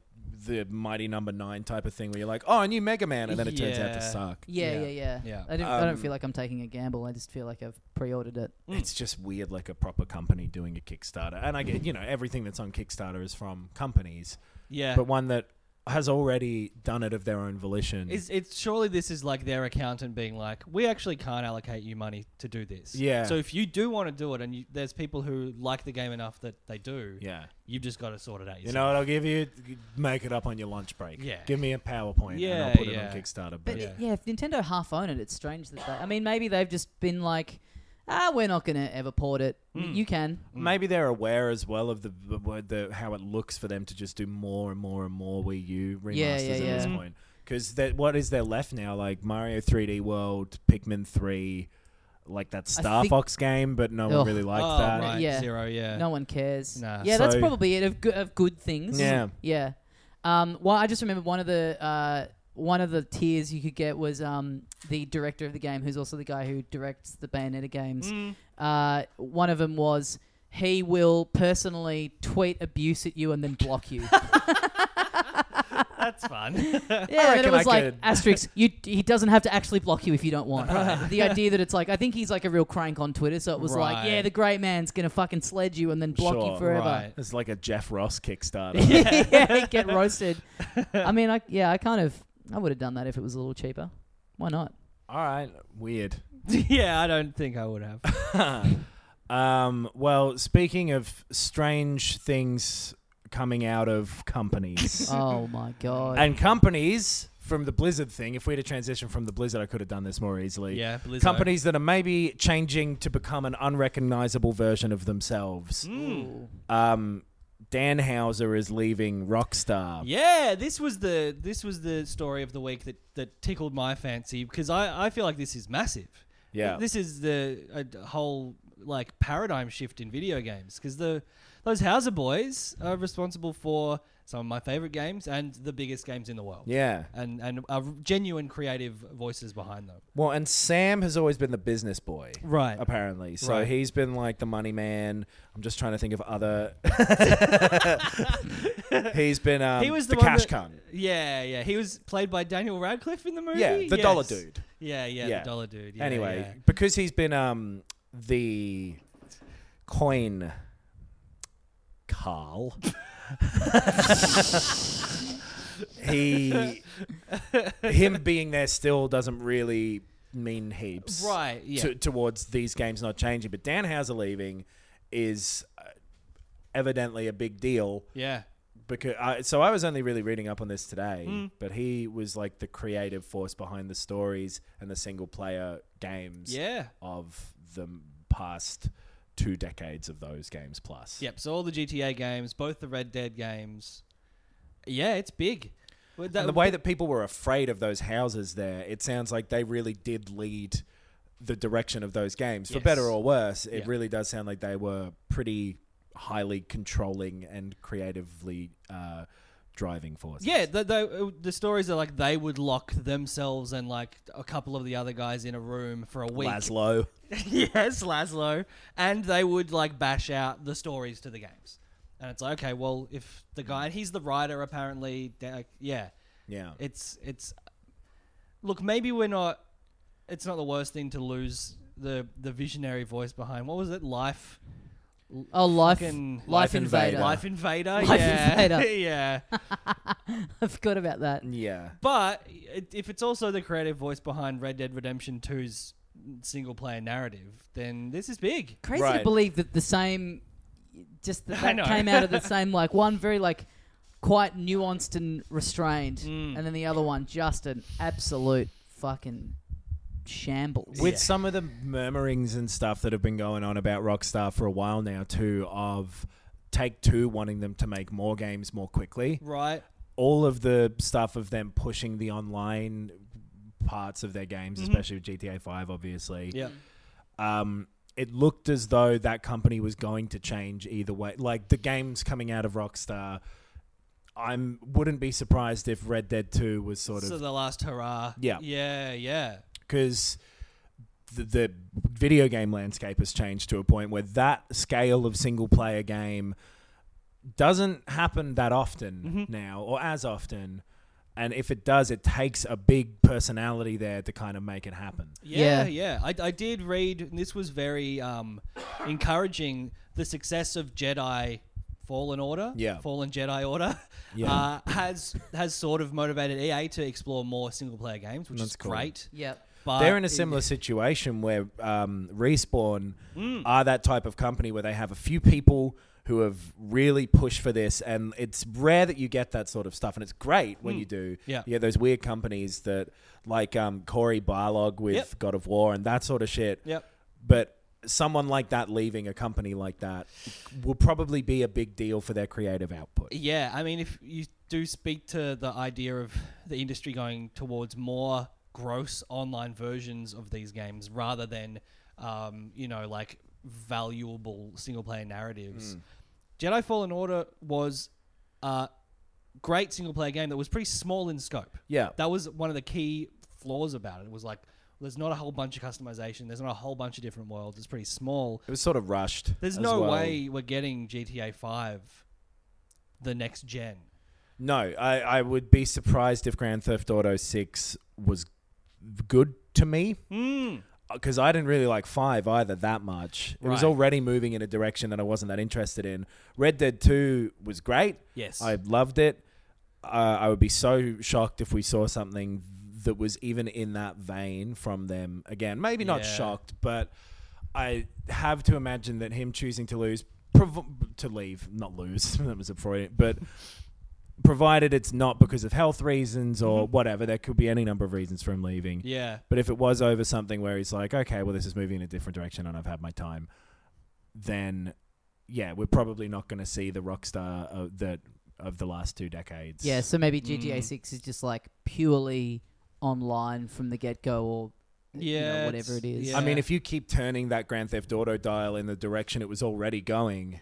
the Mighty Number 9 type of thing where you're like, oh, a new Mega Man, and then it turns out to Yeah. suck. Yeah. Yeah. I don't feel like I'm taking a gamble. I just feel like I've pre-ordered it. It's just weird, like a proper company doing a Kickstarter. And I get, everything that's on Kickstarter is from companies, Yeah. but one that has already done it of their own volition. It's surely this is like their accountant being like, we actually can't allocate you money to do this. Yeah. So if you do want to do it, and there's people who like the game enough that they do, yeah. you've just got to sort it out yourself. You know what I'll give you? Make it up on your lunch break. Yeah. Give me a PowerPoint and I'll Yeah, put it yeah. on Kickstarter. But But yeah, if Nintendo half own it, it's strange that they... I mean, maybe they've just been like, we're not going to ever port it. You can. maybe they're aware as well of the how it looks for them to just do more and more and more Wii U remasters at this point. Because what is there left now? Like Mario 3D World, Pikmin 3, like that Star think- Fox game, but no one really liked that. Right. Yeah. Zero, yeah. No one cares. Nah. Yeah, that's So- probably it of good things. Yeah. Yeah. Well, I just remember one of the tiers you could get was the director of the game, who's also the guy who directs the Bayonetta games. One of them was he will personally tweet abuse at you and then block you. That's fun. Yeah, and reckon it was I like could- asterisk. He doesn't have to actually block you if you don't want. The idea that it's like, I think he's like a real crank on Twitter, so it was like, Right. yeah, the great man's gonna fucking sledge you and then block you Sure, forever. right. It's like a Jeff Ross Kickstarter. Yeah, get roasted. I mean, I would have done that if it was a little cheaper. Why not? All right, weird. Yeah, I don't think I would have. Well, speaking of strange things coming out of companies. Oh my god. And companies from the Blizzard thing, if we had to transition from the Blizzard, I could have done this more easily. Yeah, Blizzo. Companies that are maybe changing to become an unrecognizable version of themselves. Ooh. Dan Houser is leaving Rockstar. Yeah, this was the story of the week that tickled my fancy, because I feel like this is massive. Yeah. This is a whole like paradigm shift in video games, because those Houser boys are responsible for some of my favorite games and the biggest games in the world. Yeah. And are genuine creative voices behind them. Well, and Sam has always been the business boy. Right. Apparently. So Right. he's been like the money man. I'm just trying to think of other... He's been He was the the one cash that- cunt. Yeah. He was played by Daniel Radcliffe in the movie. Yeah, the dollar Yes. dude. Yeah, Yeah. the dollar dude. Yeah, Anyway, yeah. because he's been the coin Carl. Him being there still doesn't really mean heaps. Right, yeah. Towards these games not changing. But Dan Houser leaving is evidently a big deal. Yeah. Because I was only really reading up on this today, but he was like the creative force behind the stories and the single player games Yeah. of the past 2 decades of those games plus. Yep, so all the GTA games, both the Red Dead games. Yeah, it's big. Well, And the way that people were afraid of those houses there, it sounds like they really did lead the direction of those games. For Yes. better or worse, it Yeah. really does sound like they were pretty highly controlling and creatively driving forces. Yeah, the stories are like they would lock themselves and like a couple of the other guys in a room for a week. Laszlo. Yes, Laszlo. And they would like bash out the stories to the games. And it's like, okay, well, if the guy, and he's the writer apparently, yeah. Yeah. It's look, maybe it's not the worst thing to lose the visionary voice behind, what was it? Life Life Life Invader. Invader. Life Invader. Life yeah. Invader. Yeah. I forgot about that. Yeah. But if it's also the creative voice behind Red Dead Redemption 2's single player narrative, then this is big. Crazy Right. to believe that the same, just I that know. came out of the same, like one very like quite nuanced and restrained, Mm. and then the other one just an absolute fucking shambles. With some of the murmurings and stuff that have been going on about Rockstar for a while now too, of Take-Two wanting them to make more games more quickly. Right. All of the stuff of them pushing the online parts of their games, especially with GTA 5, obviously. Yeah. It looked as though that company was going to change either way. Like the games coming out of Rockstar, wouldn't be surprised if Red Dead 2 was sort So of... the last hurrah. Yeah. Yeah. Because the video game landscape has changed to a point where that scale of single-player game doesn't happen that often now, or as often. And if it does, it takes a big personality there to kind of make it happen. Yeah. I did read, and this was very encouraging, the success of Jedi Fallen Order. Yeah. Fallen Jedi Order. Yeah. Has sort of motivated EA to explore more single-player games, which is cool. great. Yep. But They're in a similar situation where Respawn are that type of company where they have a few people who have really pushed for this, and it's rare that you get that sort of stuff, and it's great when you do. Yeah. You get those weird companies that, like Cory Barlog with God of War and that sort of shit. Yep. But someone like that leaving a company like that will probably be a big deal for their creative output. Yeah, I mean, if you do speak to the idea of the industry going towards more gross online versions of these games rather than, like valuable single-player narratives. Jedi Fallen Order was a great single-player game that was pretty small in scope. Yeah. That was one of the key flaws about it. It was like, there's not a whole bunch of customization. There's not a whole bunch of different worlds. It's pretty small. It was sort of rushed. There's as no well. way we're getting GTA 5 the next gen. No, I would be surprised if Grand Theft Auto 6 was good to me. Because I didn't really like 5 either that much. It was Right. already moving in a direction that I wasn't that interested in. Red Dead 2 was great. Yes. I loved it. I would be so shocked if we saw something that was even in that vein from them again. Maybe not Yeah. shocked, but I have to imagine that him choosing to leave, not lose, that was a Freudian, but provided it's not because of health reasons or whatever, there could be any number of reasons for him leaving. Yeah. But if it was over something where he's like, okay, well, this is moving in a different direction and I've had my time, then, yeah, we're probably not going to see the Rockstar of the last 2 decades. Yeah, so maybe GTA 6 is just like purely online from the get-go or whatever it is. yeah. I mean, if you keep turning that Grand Theft Auto dial in the direction it was already going,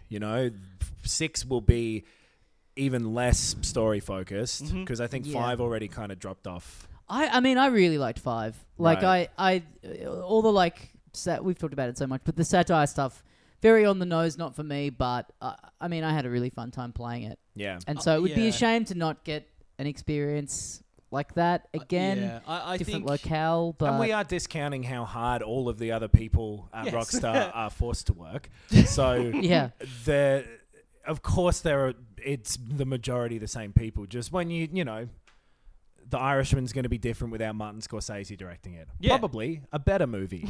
6 will be even less story focused because I think 5 already kind of dropped off. I mean, I really liked 5. Like, Right. I all the we've talked about it so much, but the satire stuff, very on the nose, not for me. But I mean, I had a really fun time playing it, Yeah. and so it would be yeah. a shame to not get an experience like that again. Yeah. I Different think locale, but And we are discounting how hard all of the other people at Yes. Rockstar are forced to work. So yeah, of course it's the majority the same people. Just when the Irishman's going to be different without Martin Scorsese directing it. Yeah. Probably a better movie.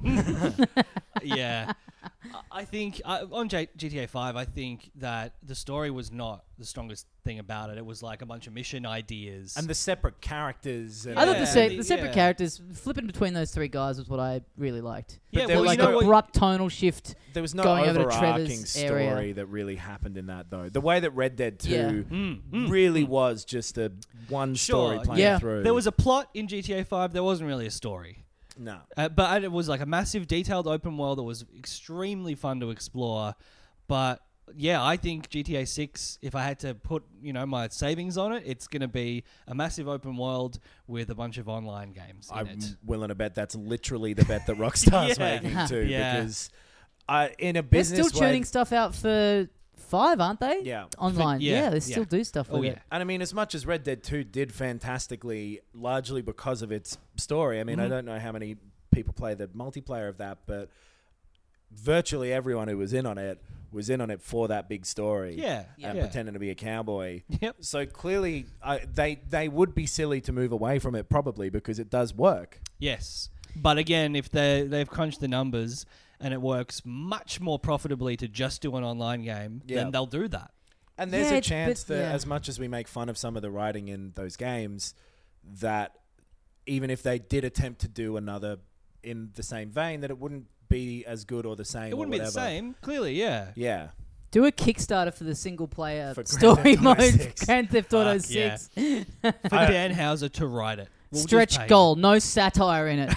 yeah. I think on GTA 5, I think that the story was not the strongest thing about it. It was like a bunch of mission ideas. And the separate characters. And I thought Yeah. the separate characters flipping between those 3 guys was what I really liked. Yeah, there The, was like no- abrupt tonal shift. there was no going over to overarching Trevor's story area. that really happened in that, though. The way that Red Dead 2 Yeah. really was just a one story Sure, playing yeah. through. There was a plot in GTA 5. There wasn't really a story. No. But it was like a massive, detailed open world that was extremely fun to explore. But yeah, I think GTA 6, if I had to put my savings on it, it's going to be a massive open world with a bunch of online games in I'm it. willing to bet that's literally the bet that Rockstar's Yeah. making too. Yeah. Because in a They're business still way, churning stuff out for 5, aren't they? Yeah. Online. Yeah, They yeah. still do stuff Oh, with yeah. it. And I mean, as much as Red Dead 2 did fantastically, largely because of its story. I mean, I don't know how many people play the multiplayer of that, but virtually everyone who was in on it for that big story. Yeah. And Yeah. pretending to be a cowboy. Yep. So clearly, they would be silly to move away from it probably because it does work. Yes. But again, if they've crunched the numbers and it works much more profitably to just do an online game, Yeah. then they'll do that. And there's Yeah, a it's- chance but- that yeah. as much as we make fun of some of the writing in those games, that even if they did attempt to do another in the same vein, that it wouldn't be as good or the same. It wouldn't be the same, clearly, yeah. Yeah. Do a Kickstarter for the single player For Grand story Theft Auto mode, 6. Grand Theft Auto Fuck, yeah. 6. For Dan Houser to write it. We'll just Stretch pay him. goal, no satire in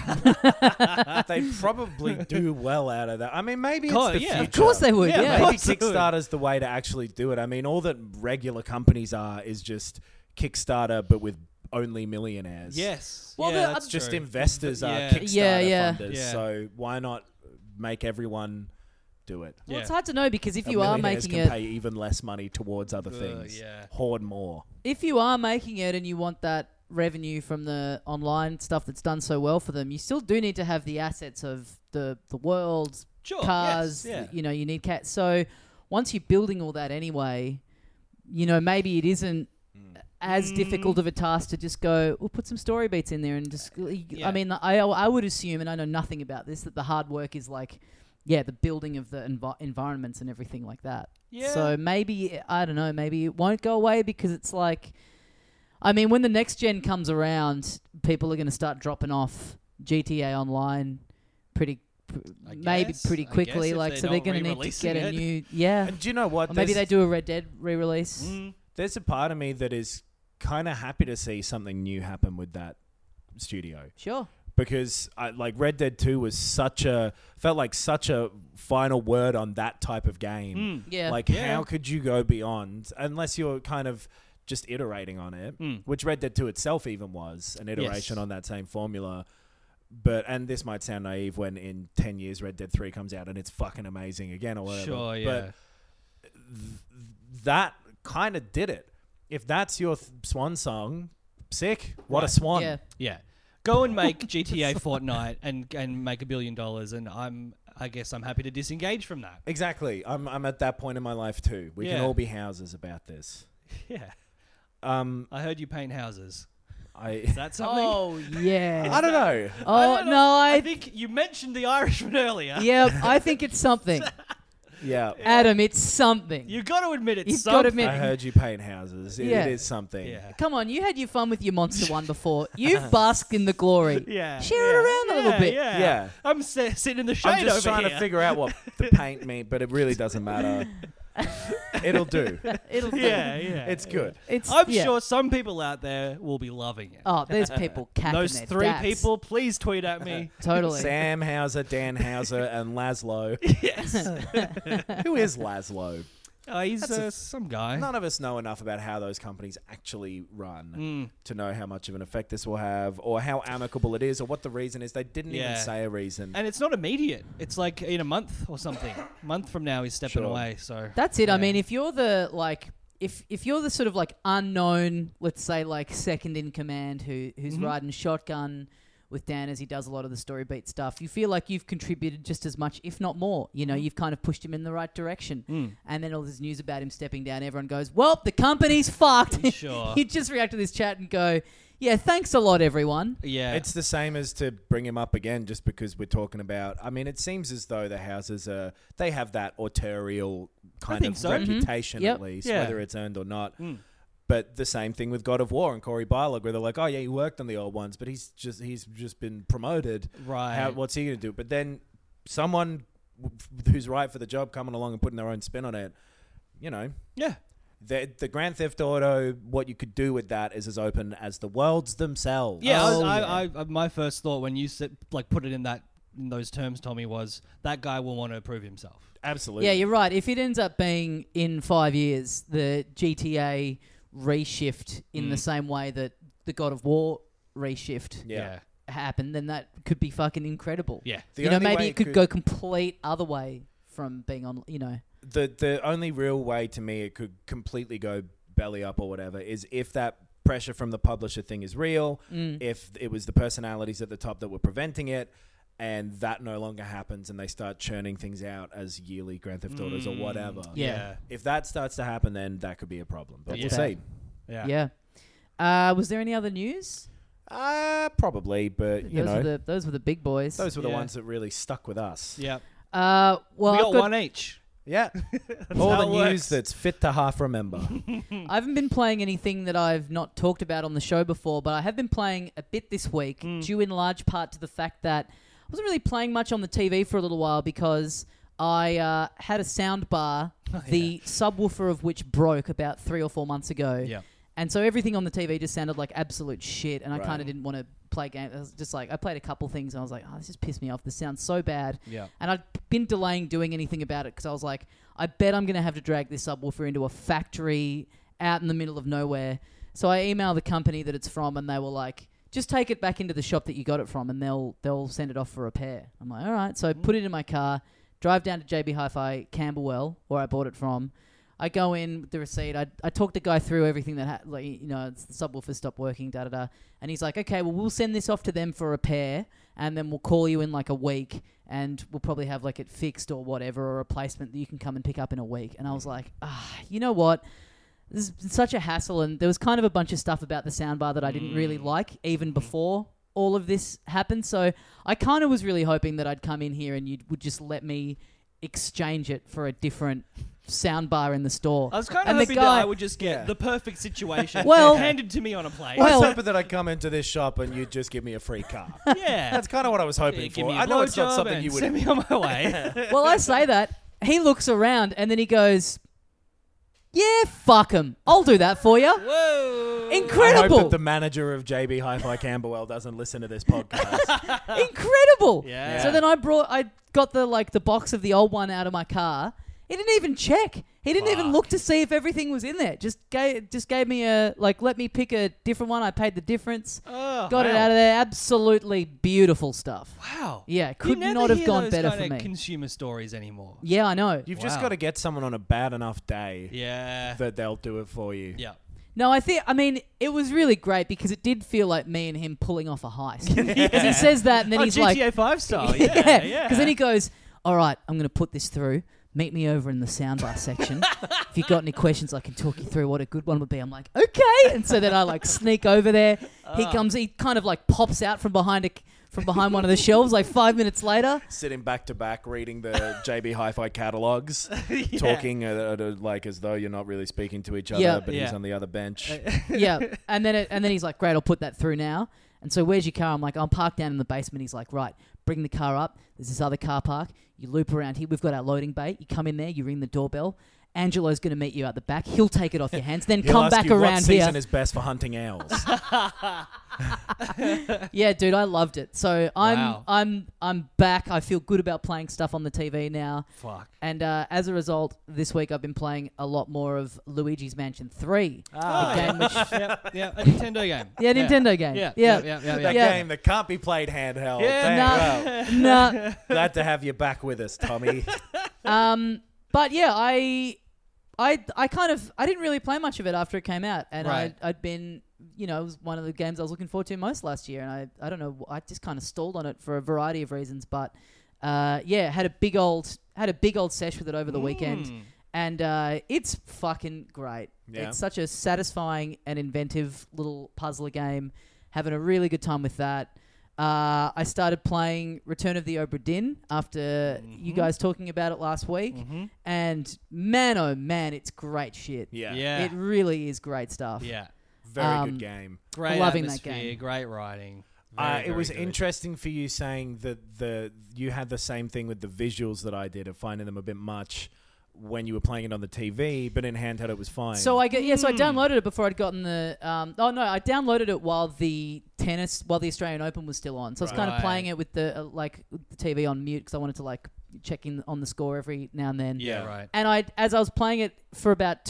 it. They probably do well out of that. I mean, maybe it's God, the yeah. future. Of course they would, Yeah, yeah. of Maybe course they would. Kickstarter's the way to actually do it. I mean, all that regular companies are is just Kickstarter, but with only millionaires. Yes. Well, yeah, the- that's Just true. investors are Yeah. Kickstarter Yeah. funders. Yeah. So why not make everyone do it. Well, Yeah. it's hard to know because if And you are millionaires making can it, pay even less money towards other things. yeah. Hoard more. if you are making it and you want that revenue from the online stuff that's done so well for them, you still do need to have the assets of the world's Sure. cars. Yes, yeah. You know, you need cats. So once you're building all that anyway, you know, maybe it isn't as difficult of a task to just go, we'll put some story beats in there and just. Yeah. I mean, I would assume, and I know nothing about this, that the hard work is like, yeah, the building of the environments and everything like that. Yeah. So maybe, I don't know, maybe it won't go away because it's like, I mean, when the next gen comes around, people are going to start dropping off GTA Online maybe guess. pretty I quickly. guess if Like, they're so they're not going to need to re-releasing get a it. new, yeah. And do you know what? Or maybe they There's- do a Red Dead re-release. There's a part of me that is kind of happy to see something new happen with that studio. Sure. Because like Red Dead 2 was felt like such a final word on that type of game. Yeah. Like, Yeah. how could you go beyond, unless you're kind of just iterating on it, which Red Dead 2 itself even was an iteration Yes. on that same formula. And this might sound naive when in 10 years Red Dead 3 comes out and it's fucking amazing again or whatever. Sure, yeah. But that kind of did it. If that's your swan song, sick. What a Right. swan. Yeah. Yeah. Go and make GTA Fortnite and make $1 billion, and I guess I'm happy to disengage from that. Exactly. I'm at that point in my life too. We can Yeah. all be houses about this. Yeah. I I heard you paint houses. Is that something? Oh, yeah. I don't know. Oh, don't know. no, I think you mentioned the Irishman earlier. yeah, I think it's something. Yeah. Adam, it's something. You got to admit it's You've something. gotta admit- I heard you paint houses. Yeah. It is something. Yeah. Come on, you had your fun with your monster one before. You've basked in the glory. Yeah. Share it around a little bit. Yeah. Yeah. I'm sitting in the shade I'm just over trying here. to figure out what the paint mean, but it really doesn't matter. It'll do. It'll do. Yeah, yeah. It's good. It's, I'm yeah. sure some people out there will be loving it. Oh, there's people cacking Those their 3 dats. people, please tweet at me. Totally. Sam Hauser, Dan Hauser, and Laszlo. Yes. Who is Laszlo? He's That's some guy. None of us know enough about how those companies actually run to know how much of an effect this will have or how amicable it is or what the reason is. They didn't even Yeah. say a reason. And it's not immediate. It's like in a month or something. A month from now, he's stepping Sure. away. So That's it. I Yeah. mean, if you're the like, if you're the sort of like unknown, let's say like second in command who's Mm-hmm. riding shotgun with Dan as he does a lot of the story beat stuff, you feel like you've contributed just as much, if not more. You Mm-hmm. know, you've kind of pushed him in the right direction. And then all this news about him stepping down, everyone goes, "Well, the company's fucked." Sure. You just react to this chat and go, "Yeah, thanks a lot, everyone." yeah, It's the same as to bring him up again just because we're talking about... I mean, it seems as though the houses they have that autorial kind think of so. reputation Yep. at least, Yeah. whether it's earned or not. But the same thing with God of War and Cory Barlog, where they're like, "Oh yeah, he worked on the old ones, but he's just been promoted. Right. What's he going to do?" But then someone who's right for the job coming along and putting their own spin on it, you know, yeah. the Grand Theft Auto. What you could do with that is as open as the worlds themselves. Yeah, Oh, I my first thought when you said like put it in those terms, Tommy, was that guy will want to prove himself. Absolutely. Yeah, you're right. If it ends up being in 5 years, the GTA reshift in the same way that the God of War reshift Yeah. happened, then that could be fucking incredible. Yeah. The You know, only maybe way it could go complete other way from being on, you know. The only real way to me it could completely go belly up or whatever is if that pressure from the publisher thing is real, if it was the personalities at the top that were preventing it, and that no longer happens and they start churning things out as yearly Grand Theft Autos or whatever. Yeah. If that starts to happen, then that could be a problem. But That's we'll see. Yeah. Yeah. Was there any other news? Probably, but you know, Those were the big boys. those were the Yeah. ones that really stuck with us. Yeah. Well, We I've got one each. Yeah. All how the it news works. that's fit to half remember. I haven't been playing anything that I've not talked about on the show before, but I have been playing a bit this week, due in large part to the fact that I wasn't really playing much on the TV for a little while because I had a sound bar, the subwoofer of which broke about 3 or 4 months ago. Yeah. And so everything on the TV just sounded like absolute shit, and I Right. kind of didn't want to play games. I was just like, I played a couple things, and I was like, oh, this just pissed me off. This sounds so bad. Yeah. And I'd been delaying doing anything about it because I was like, I bet I'm going to have to drag this subwoofer into a factory out in the middle of nowhere. So I emailed the company that it's from, and they were like, just take it back into the shop that you got it from, and they'll send it off for repair. I'm like, all right. So I put it in my car, drive down to JB Hi-Fi Camberwell, where I bought it from. I go in with the receipt. I talk the guy through everything that, it's the subwoofer stopped working, da-da-da. And he's like, okay, well, we'll send this off to them for repair, and then we'll call you in like a week, and we'll probably have like it fixed or whatever, or a replacement that you can come and pick up in a week. And I was like, you know what? This has been such a hassle, and there was kind of a bunch of stuff about the soundbar that I didn't really like, even before all of this happened. So I kind of was really hoping that I'd come in here and you would just let me exchange it for a different soundbar in the store. I was kind of hoping that I would just get the perfect situation handed to me on a plate. I was hoping that I'd come into this shop and you'd just give me a free car. Yeah. That's kind of what I was hoping Give for. me a I know it's not something blowjob you and would... send me on my way. Well, I say that. He looks around and then he goes, yeah, fuck him. I'll do that for you. Whoa. Incredible. I hope that the manager of JB Hi-Fi Camberwell doesn't listen to this podcast. Incredible. Yeah. So then I got the box of the old one out of my car. He didn't even check. He didn't even look to see if everything was in there. Just gave me let me pick a different one. I paid the difference. Got it out of there. Absolutely beautiful stuff. Wow. Yeah, could not have gone better for me. Consumer stories anymore. Yeah, I know. You've just got to get someone on a bad enough day that they'll do it for you. Yeah. No, it was really great because it did feel like me and him pulling off a heist. Because he says that and then he's GTA like... GTA 5 style. Yeah. Because then he goes, all right, I'm going to put this through. Meet me over in the soundbar section. If you've got any questions, I can talk you through what a good one would be. I'm like, okay. And so then I sneak over there. He kind of pops out from behind one of the shelves 5 minutes later. Sitting back to back, reading the JB Hi-Fi catalogs, talking as though you're not really speaking to each other, but he's on the other bench. Yeah. And then he's like, great, I'll put that through now. And so where's your car? I'm like, I'll park down in the basement. He's like, right, bring the car up. There's this other car park. You loop around here. We've got our loading bay. You come in there. You ring the doorbell. Angelo's going to meet you out the back. He'll take it off your hands. Then come back around what here. season is best for hunting owls? Yeah, dude, I loved it. So I'm back. I feel good about playing stuff on the TV now. Fuck. And as a result, this week I've been playing a lot more of Luigi's Mansion 3. A game which... a Nintendo game. Yeah, Nintendo game. Yeah. That game that can't be played handheld. Yeah, well, glad to have you back with us, Tommy. But yeah, I didn't really play much of it after it came out, and I'd been, it was one of the games I was looking forward to most last year, and I don't know, I just kind of stalled on it for a variety of reasons, but had a big old sesh with it over the weekend, and it's fucking great. Yeah. It's such a satisfying and inventive little puzzler game. Having a really good time with that. I started playing Return of the Obra Dinn after you guys talking about it last week. And man, oh man, it's great shit. Yeah. It really is great stuff. Yeah. Very good game. Great loving atmosphere, that game. Great writing. It was interesting for you saying that you had the same thing with the visuals that I did of finding them a bit much when you were playing it on the TV, but in handheld it was fine. So I downloaded it before I'd gotten the. I downloaded it while the Australian Open was still on. So I was kind of playing it with the the TV on mute because I wanted to check in on the score every now and then. Yeah, right. And as I was playing it for about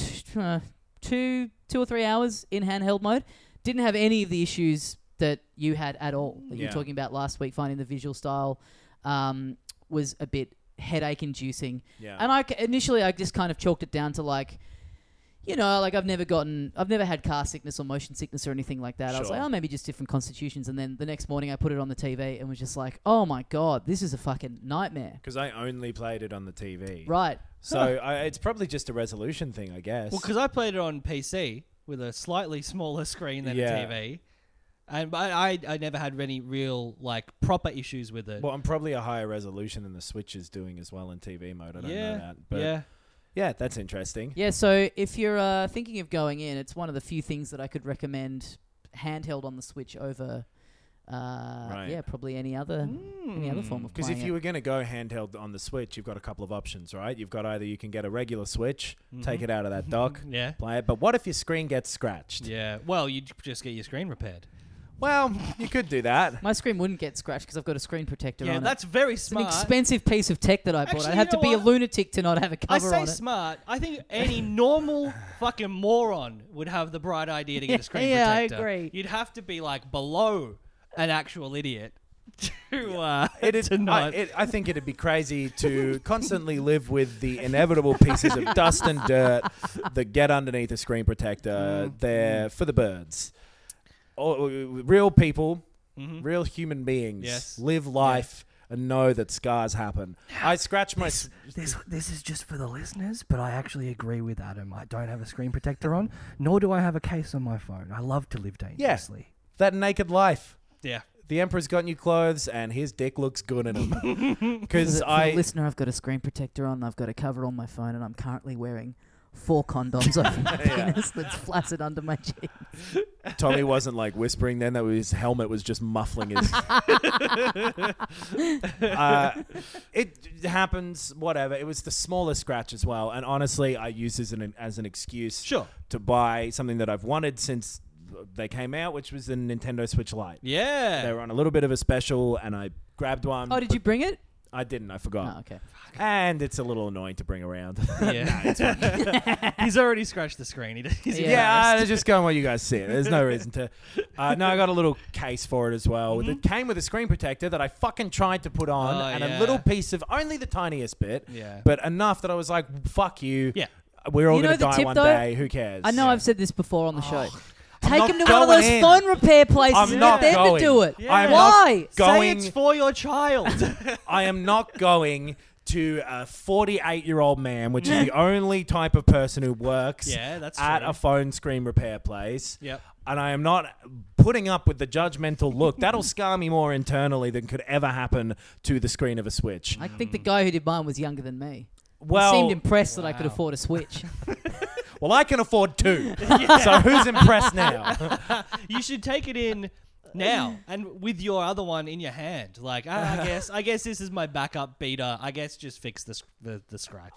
2 or 3 hours in handheld mode, didn't have any of the issues that you had at all that you were talking about last week. Finding the visual style was a bit headache inducing. Yeah. And initially I just kind of chalked it down to I've never had car sickness or motion sickness or anything like that. Sure. I was like, maybe just different constitutions. And then the next morning I put it on the TV and was just like, oh my God, this is a fucking nightmare. Because I only played it on the TV. Right. So it's probably just a resolution thing, I guess. Well, because I played it on PC with a slightly smaller screen than a TV. And I never had any real proper issues with it. Well, I'm probably a higher resolution than the Switch is doing as well in TV mode. I don't know that. But yeah, that's interesting. Yeah, so if you're thinking of going in, it's one of the few things that I could recommend handheld on the Switch over probably any other form of playing. Because if you were going to go handheld on the Switch, you've got a couple of options, right? You've got either you can get a regular Switch, take it out of that dock, play it. But what if your screen gets scratched? Yeah, well, you just get your screen repaired. Well, you could do that. My screen wouldn't get scratched because I've got a screen protector on it. Yeah, that's very smart. It's an expensive piece of tech that I bought. I'd have to be a lunatic to not have a cover on it. I say smart. I think any normal fucking moron would have the bright idea to get a screen protector. I agree. You'd have to be below an actual idiot I think it'd be crazy to constantly live with the inevitable pieces of dust and dirt that get underneath a screen protector. They're for the birds. Real people, real human beings live life and know that scars happen. I scratch my... This is just for the listeners, but I actually agree with Adam. I don't have a screen protector on, nor do I have a case on my phone. I love to live dangerously. That naked life. Yeah. The Emperor's got new clothes and his dick looks good in them. Because For the listener, I've got a screen protector on, I've got a cover on my phone, and I'm currently wearing 4 condoms over my penis that's flaccid under my jeans. Tommy wasn't like whispering then that his helmet was just muffling his... It happens, whatever. It was the smallest scratch as well. And honestly, I use this as an excuse to buy something that I've wanted since they came out, which was the Nintendo Switch Lite. Yeah. They were on a little bit of a special and I grabbed one. Oh, did you bring it? I didn't. I forgot. Oh, okay. And it's a little annoying to bring around. Yeah. It's fine. He's already scratched the screen. I just going what you guys see. There's no reason to. No, I got a little case for it as well. It came with a screen protector that I fucking tried to put on, a little piece of only the tiniest bit, but enough that I was like, "Fuck you." Yeah. We're all going to die one day. Who cares? I know I've said this before on the show. I'm Take him to one of those phone repair places I'm and not get them going. to do it. Yeah. I'm Why? not going. Say it's for your child. I am not going to a 48-year-old man, which is the only type of person who works at a phone screen repair place. Yep. And I am not putting up with the judgmental look. That'll scar me more internally than could ever happen to the screen of a Switch. I think the guy who did mine was younger than me. Well, he seemed impressed that I could afford a Switch. Well, I can afford 2. So who's impressed now? You should take it in now and with your other one in your hand. Like, I guess this is my backup beater. I guess just fix the scratch.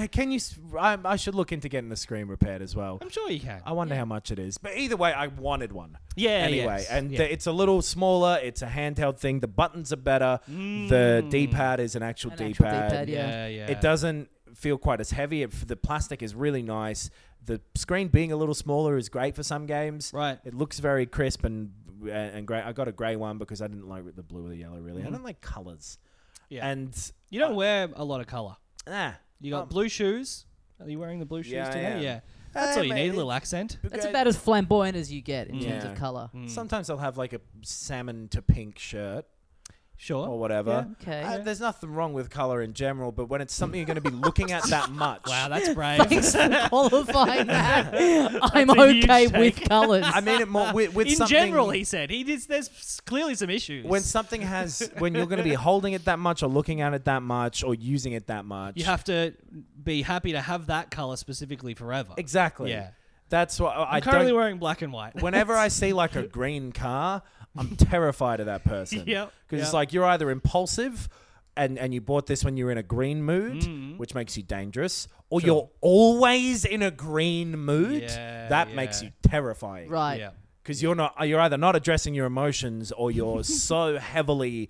I should look into getting the screen repaired as well. I'm sure you can. I wonder how much it is. But either way, I wanted one. Yeah, anyway, yes. and it's a little smaller. It's a handheld thing. The buttons are better. The D-pad is an actual D-pad. Yeah. It doesn't feel quite as heavy. The plastic is really nice. The screen being a little smaller is great for some games. Right. It looks very crisp and great. I got a grey one because I didn't like the blue or the yellow, really. I don't like colours. Yeah. And you don't wear a lot of colour. Nah. You got blue shoes. Are you wearing the blue shoes today? Yeah. That's all you need, a little accent. That's about as flamboyant as you get in terms of colour. Sometimes I'll have like a salmon to pink shirt. Sure. Or whatever. Yeah, okay. There's nothing wrong with colour in general, but when it's something you're going to be looking at that much. Wow, that's brave. Thanks for qualifying that. I'm okay with colours. I mean it more with in something... In general, he said. There's clearly some issues. When you're going to be holding it that much or looking at it that much or using it that much. You have to be happy to have that colour specifically forever. Exactly. Yeah. That's what I'm currently wearing black and white. Whenever I see like a green car, I'm terrified of that person. Because it's like you're either impulsive and you bought this when you're in a green mood, which makes you dangerous, or you're always in a green mood. That makes you terrifying. Right. Yeah. Because you're either not addressing your emotions or you're so heavily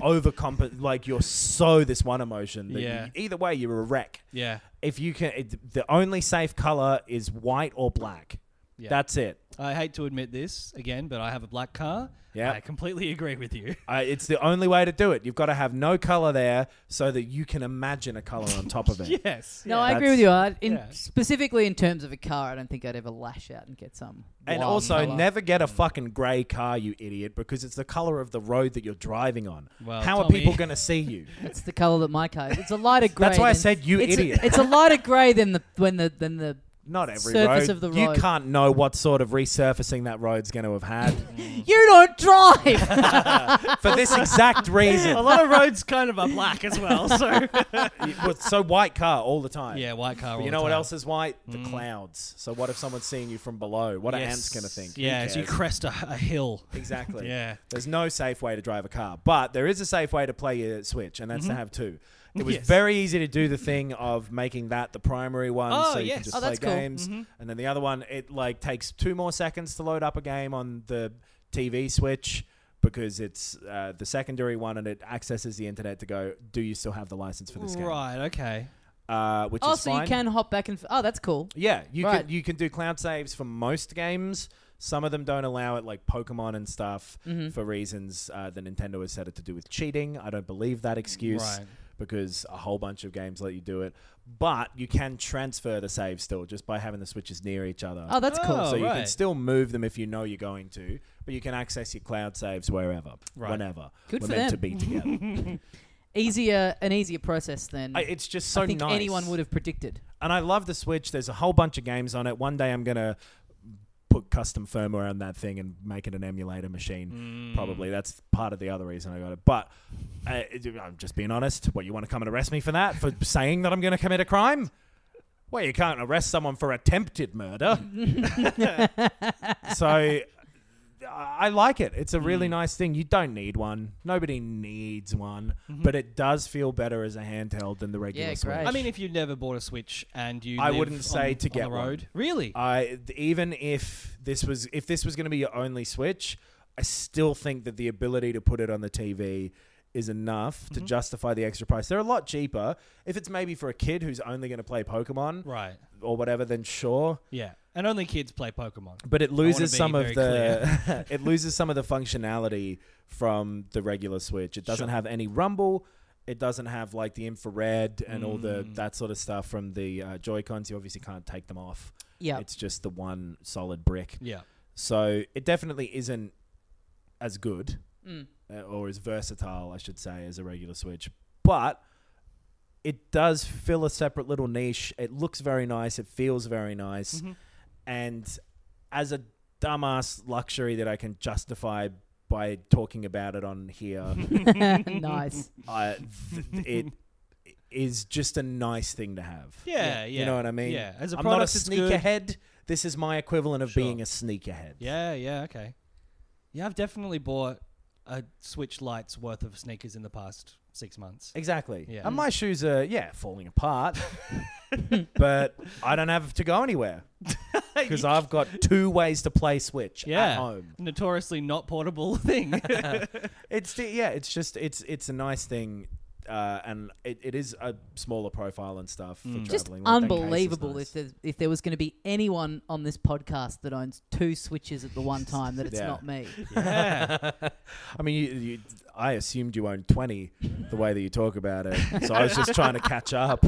like you're so this one emotion that either way you're a wreck. Yeah. If you can, the only safe color is white or black. Yeah. That's it. I hate to admit this again, but I have a black car. Yeah, I completely agree with you. It's the only way to do it. You've got to have no color there so that you can imagine a color on top of it. Yes. No, I agree with you. Specifically in terms of a car, I don't think I'd ever lash out and get some. And also, never get a fucking grey car, you idiot, because it's the color of the road that you're driving on. Well, how are people going to see you? It's the color that my car is. It's a lighter grey. That's why I said you idiot. It's a lighter grey than the not every surface road. Of the road. You can't know what sort of resurfacing that road's going to have had. You don't drive! For this exact reason. A lot of roads kind of are black as well. So white car all the time. Yeah, white car all the time. You know what else is white? The clouds. So what if someone's seeing you from below? What are ants going to think? Yeah, as you crest a hill. Exactly. Yeah. There's no safe way to drive a car. But there is a safe way to play your Switch, and that's to have 2. It was very easy to do the thing of making that the primary one, so you can just play games. Cool. And then the other one, it like takes 2 more seconds to load up a game on the TV Switch because it's the secondary one, and it accesses the internet to go, do you still have the license for this game? Right, okay. Which is so fine. You can hop back and... that's cool. Yeah, you can do cloud saves for most games. Some of them don't allow it, like Pokemon and stuff, for reasons that Nintendo has said it to do with cheating. I don't believe that excuse. Right. Because a whole bunch of games let you do it. But you can transfer the save still just by having the Switches near each other. Oh, that's cool. Oh, So you can right. still move them if you know you're going to, but you can access your cloud saves wherever, whenever. Good We're for meant to them. be together. An easier process than It's just so I think nice. anyone would have predicted. And I love the Switch. There's a whole bunch of games on it. One day I'm going to put custom firmware on that thing and make it an emulator machine. Probably. That's part of the other reason I got it. But I'm just being honest. What, you want to come and arrest me for that? For saying that I'm going to commit a crime? Well, you can't arrest someone for attempted murder. So I like it. It's a really nice thing. You don't need one. Nobody needs one. But it does feel better as a handheld than the regular Yeah, Switch. great. I mean, if you never bought a Switch and you I live wouldn't say on, to get on the road. one. Really? Even if this was going to be your only Switch, I still think that the ability to put it on the TV is enough to justify the extra price. They're a lot cheaper. If it's maybe for a kid who's only going to play Pokemon Right. or whatever, then sure. Yeah. And only kids play Pokemon. But it loses be some of very the it loses some of the functionality from the regular Switch. It doesn't have any rumble. It doesn't have like the infrared and all that sort of stuff from the Joy-Cons. You obviously can't take them off. Yeah. It's just the one solid brick. Yeah. So it definitely isn't as good or as versatile, I should say, as a regular Switch. But it does fill a separate little niche. It looks very nice. It feels very nice. And as a dumbass luxury that I can justify by talking about it on here, Nice. it is just a nice thing to have. Yeah. You know what I mean? Yeah. As a I'm not a product, it's good. sneakerhead. This is my equivalent of Sure. being a sneakerhead. Yeah, okay. Yeah, I've definitely bought a Switch Lite's worth of sneakers in the past 6 months. Exactly. Yeah. And my shoes are, falling apart. But I don't have to go anywhere. Because I've got 2 ways to play Switch at home. Notoriously not portable thing. It's a nice thing. And it is a smaller profile and stuff for Just traveling. Like, that case is unbelievable nice. if there was going to be anyone on this podcast that owns 2 Switches at the one time, that it's Yeah. not me. Yeah. I mean, I assumed you owned 20 the way that you talk about it. So I was just trying to catch up.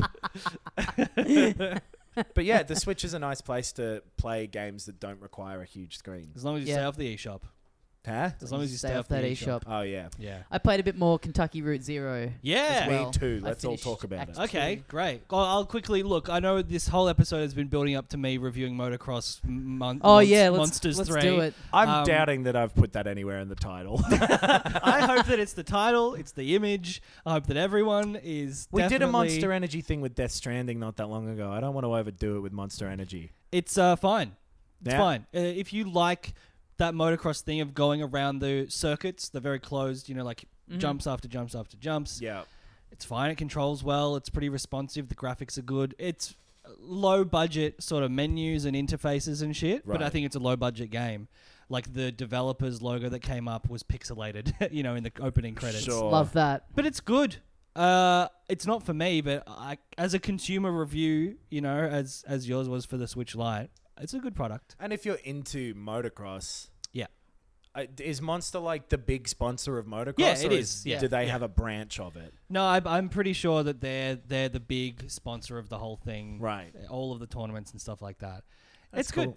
But yeah, the Switch is a nice place to play games that don't require a huge screen. As long as you Yeah. stay off the eShop. Huh? As long as you Stay stay off off the that eShop. eShop. Oh, yeah. Yeah. I played a bit more Kentucky Route Zero. Yeah. as well. Me too. I Let's all finished talk about Act it. Okay, 2. great. Well, I'll quickly look. I know this whole episode has been building up to me reviewing Motocross Monsters let's 3. do it. I'm doubting that I've put that anywhere in the title. I hope that it's the title, it's the image. I hope that everyone is We did a definitely- Monster Energy thing with Death Stranding not that long ago. I don't want to overdo it with Monster Energy. It's fine. It's Yeah. fine. If you like that motocross thing of going around the circuits, the very closed, like jumps after jumps after jumps. Yeah. It's fine. It controls well. It's pretty responsive. The graphics are good. It's low budget sort of menus and interfaces and shit, but I Right. think it's a low budget game. Like the developer's logo that came up was pixelated, in the opening credits. Sure. Love that. But it's good. It's not for me, but as a consumer review, as yours was for the Switch Lite, it's a good product. And if you're into motocross, Yeah. is Monster like the big sponsor of motocross? Yeah, it or is. Yeah. Do they Yeah. have a branch of it? No, I'm pretty sure that they're the big sponsor of the whole thing. Right. All of the tournaments and stuff like that. That's It's good.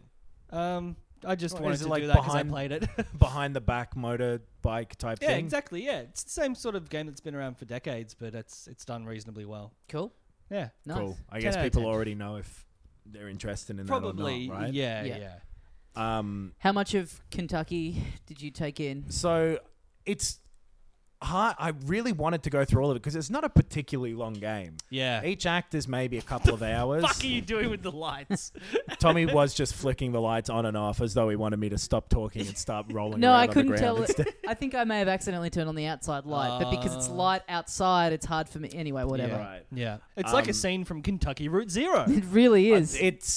I just Well, wanted is it to like do that because I behind- played it. Behind the back motorbike type Yeah, thing? exactly. Yeah, it's the same sort of game that's been around for decades, but it's done reasonably well. Cool. Yeah, Nice. Cool. I 10 guess out of people 10. already know if they're interested in probably. that or not, right? Yeah. How much of Kentucky did you take in? So it's hard. I really wanted to go through all of it because it's not a particularly long game. Yeah. Each act is maybe a couple of hours. What are you doing with the lights? Tommy was just flicking the lights on and off as though he wanted me to stop talking and start rolling No, around I on the couldn't ground tell. instead. I think I may have accidentally turned on the outside light, but because it's light outside, it's hard for me. Anyway, whatever. Yeah. Right. Yeah. It's like a Um, scene from Kentucky Route Zero. It really is.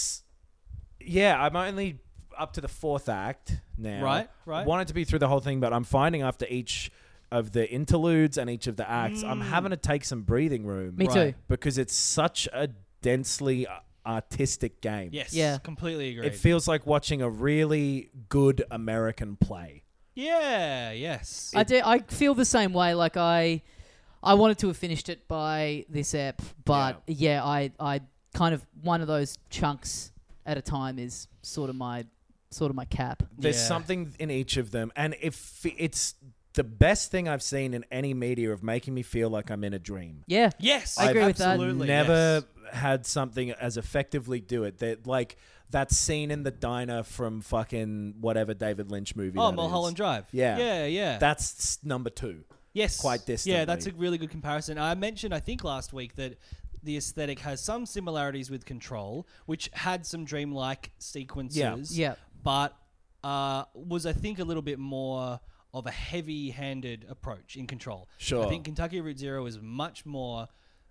I'm only up to the 4th act now. Right. I wanted to be through the whole thing, but I'm finding after each of the interludes and each of the acts, I'm having to take some breathing room. Me too. Because it's such a densely artistic game. Yes. Yeah. Completely agree. It feels like watching a really good American play. Yeah. Yes. I do. I feel the same way. Like I wanted to have finished it by this ep, but I kind of one of those chunks at a time is sort of my cap. There's Yeah. something in each of them, and if it's the best thing I've seen in any media of making me feel like I'm in a dream. Yeah. Yes. I agree with that. Absolutely. Never yes. had something as effectively do it. That like that scene in the diner from fucking whatever David Lynch movie. Oh, that Mulholland is. Drive. Yeah. Yeah. Yeah. That's number 2. Yes. quite distantly. Yeah, that's a really good comparison. I mentioned, I think last week, that the aesthetic has some similarities with Control, which had some dreamlike sequences. Yeah. But was, I think, a little bit more of a heavy-handed approach in Control. Sure. I think Kentucky Route Zero is much more,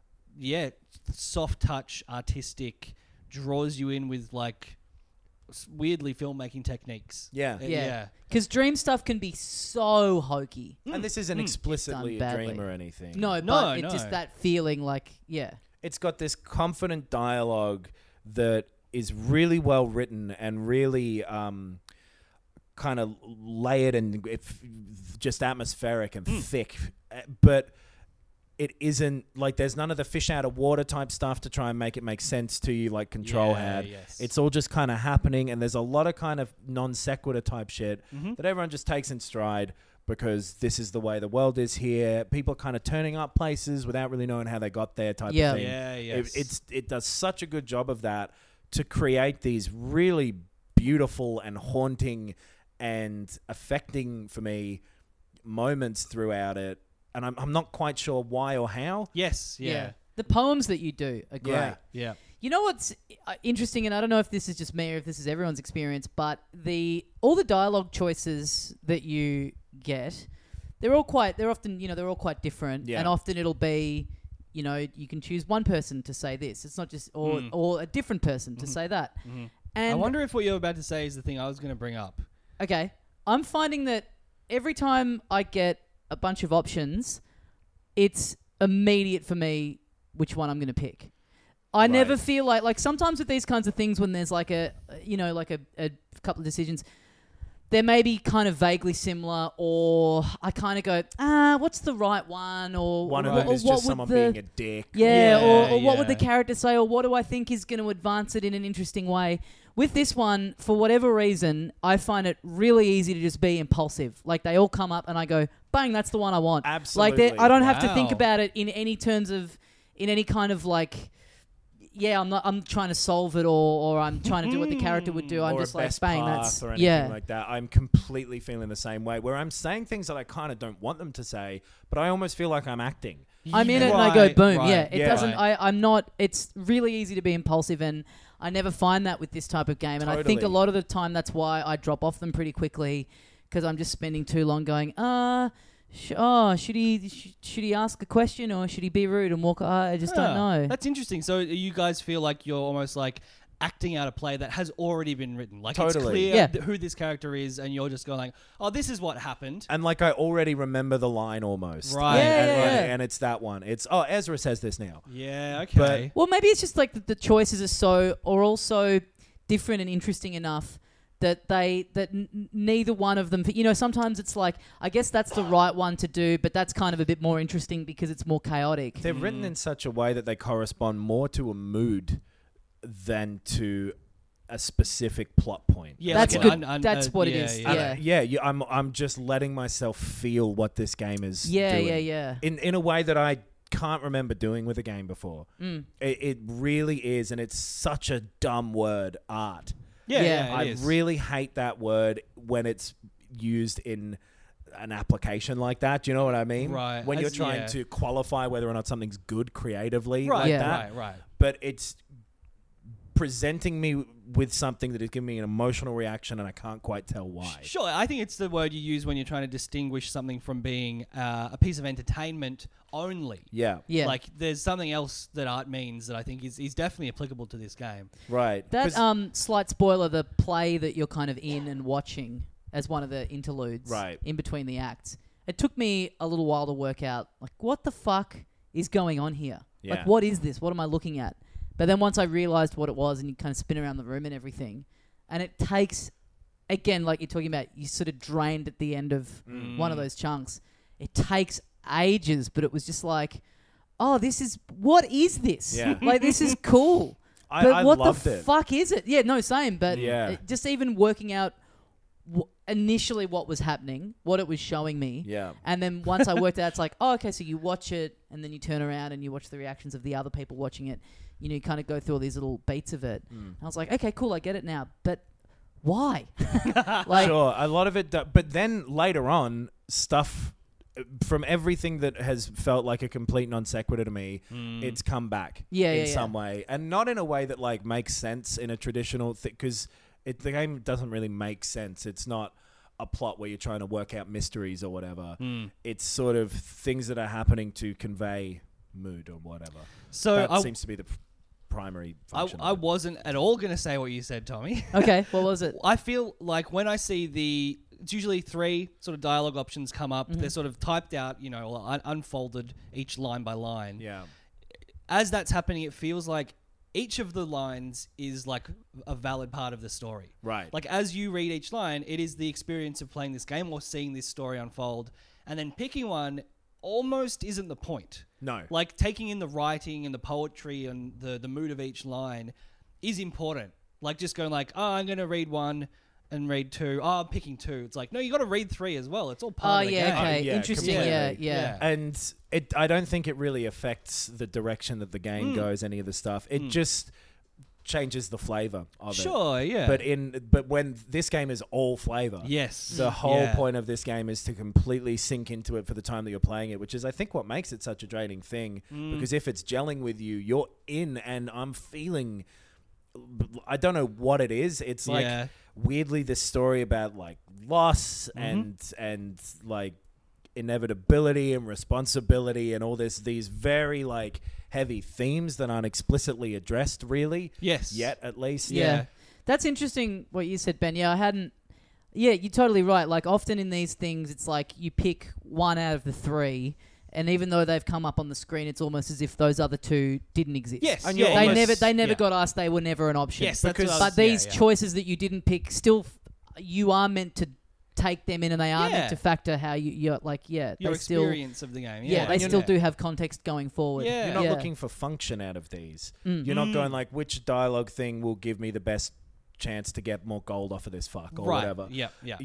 soft touch, artistic, draws you in with like weirdly filmmaking techniques. Yeah. Yeah. Because dream stuff can be so hokey. And this isn't explicitly Done a dream badly. or anything. No, No, but no. it's just that feeling like, It's got this confident dialogue that is really well written and really kind of layered and just atmospheric and thick. But it isn't like there's none of the fish out of water type stuff to try and make it make sense to you like Control had. Yes. It's all just kind of happening, and there's a lot of kind of non sequitur type shit that everyone just takes in stride because this is the way the world is here. People are kind of turning up places without really knowing how they got there type Yeah. of thing. Yeah, yes. It does such a good job of that to create these really beautiful and haunting and affecting for me moments throughout it. And I'm not quite sure why or how. Yes. Yeah. The poems that you do are great. Yeah. Yeah. You know what's interesting, and I don't know if this is just me or if this is everyone's experience, but all the dialogue choices that you get, they're all quite different, Yeah. and often it'll be, you can choose one person to say this. It's not just or a different person to say that. And I wonder if what you're about to say is the thing I was going to bring up. okay, I'm finding that every time I get a bunch of options, it's immediate for me which one I'm going to pick. I never feel like sometimes with these kinds of things when there's like a couple of decisions, they may be kind of vaguely similar, or I kind of go, what's the right one? Or One of or them is what just would someone the- being a dick. Yeah, or what would yeah. the character say, or what do I think is going to advance it in an interesting way? With this one, for whatever reason, I find it really easy to just be impulsive. Like, they all come up and I go, bang, that's the one I want. Absolutely. Like, I don't have to think Wow. about it in any kind of like, I'm trying to solve it or I'm trying to do what the character would do. I'm or just a like, best bang, path that's, or anything yeah. like that. I'm completely feeling the same way, where I'm saying things that I kind of don't want them to say, but I almost feel like I'm acting. I'm in it and I go, boom. Right, Yeah, it yeah. doesn't. Right. I'm not. It's really easy to be impulsive, and I never find that with this type of game. And I think a Totally. lot of the time that's why I drop off them pretty quickly, because I'm just spending too long going, should he ask a question or should he be rude and walk? I just don't know. That's interesting. So you guys feel like you're almost like acting out a play that has already been written. Like it's Totally. clear Yeah. who this character is, and you're just going like, oh, this is what happened. And like I already remember the line almost. Right. And it's that one. It's, Ezra says this now. Yeah, okay. Well, maybe it's just like the choices are also different and interesting enough that neither one of them, sometimes it's like, I guess that's the right one to do, but that's kind of a bit more interesting because it's more chaotic. They're written in such a way that they correspond more to a mood than to a specific plot point. Yeah, That's like good. That's what it yeah, is. Yeah. Yeah. I'm just letting myself feel what this game is Yeah, doing. yeah. In a way that I can't remember doing with a game before. It really is, and it's such a dumb word, art. Yeah, Yeah. it I is. really hate that word when it's used in an application like that. Do you know what I mean? Right. When you're As- trying yeah. to qualify whether or not something's good creatively Right, like Yeah. that. right. But it's presenting me with something that is giving me an emotional reaction, and I can't quite tell why. Sure, I think it's the word you use when you're trying to distinguish something from being a piece of entertainment only. Yeah. Yeah. Like, there's something else that art means that I think is definitely applicable to this game. Right. That 'Cause- slight spoiler, the play that you're kind of in and watching as one of the interludes Right. in between the acts, it took me a little while to work out, like, what the fuck is going on here? Yeah. Like, what is this? What am I looking at? But then once I realized what it was, and you kind of spin around the room and everything, and it takes, again, like you're talking about, you sort of drained at the end of one of those chunks. It takes ages, but it was just like, oh, what is this? Yeah. Like, this is cool. I But what loved the it. fuck is it? Yeah, no, same. But Yeah. just even working out initially what was happening, what it was showing me. Yeah. And then once I worked out, it's like, oh, okay, so you watch it and then you turn around and you watch the reactions of the other people watching it. You know, you kind of go through all these little beats of it. And I was like, okay, cool, I get it now. But why? Like, Sure, a lot of it, but then later on, stuff from everything that has felt like a complete non sequitur to me, it's come back in some way, and not in a way that like makes sense in a traditional because the game doesn't really make sense. It's not a plot where you're trying to work out mysteries or whatever. It's sort of things that are happening to convey mood or whatever. So that seems to be the primary function. I wasn't at all going to say what you said, Tommy. okay, what was it? I feel like when I see it's usually 3 sort of dialogue options come up. They're sort of typed out, you know, unfolded each line by line. Yeah. As that's happening, it feels like each of the lines is like a valid part of the story. Right. Like as you read each line, it is the experience of playing this game or seeing this story unfold. And then picking one almost isn't the point. No. Like taking in the writing and the poetry and the mood of each line is important. Like just going like, oh, I'm going to read 1 and read 2. Oh, I'm picking 2. It's like, no, you got to read 3 as well. It's all part of the game. Okay. yeah, Interesting. completely. Yeah. And I don't think it really affects the direction that the game goes, any of the stuff. It just changes the flavor of it. Sure, yeah. But when this game is all flavor. Yes. The whole Yeah. point of this game is to completely sink into it for the time that you're playing it, which is I think what makes it such a draining thing, because if it's gelling with you, you're in, and I'm feeling, I don't know what it is. It's like Yeah. weirdly this story about like loss and like inevitability and responsibility and all these very like heavy themes that aren't explicitly addressed really. Yes. Yet at least. Yeah. That's interesting what you said, Ben. Yeah, I hadn't... Yeah, you're totally right. Like, often in these things, it's like you pick 1 out of the 3, and even though they've come up on the screen, it's almost as if those other 2 didn't exist. Yes. And yeah, you're They almost- never yeah. got asked. They were never an option. Yes, that's what I was- But these yeah. choices that you didn't pick, still, you are meant to take them in, and they are Yeah. meant to factor how you're like, Your they still... experience of the game. Yeah, they you're still not- do have context going forward. Yeah. You're not Yeah. looking for function out of these. You're not going like, which dialogue thing will give me the best chance to get more gold off of this fuck or Right. whatever. Yeah, yeah.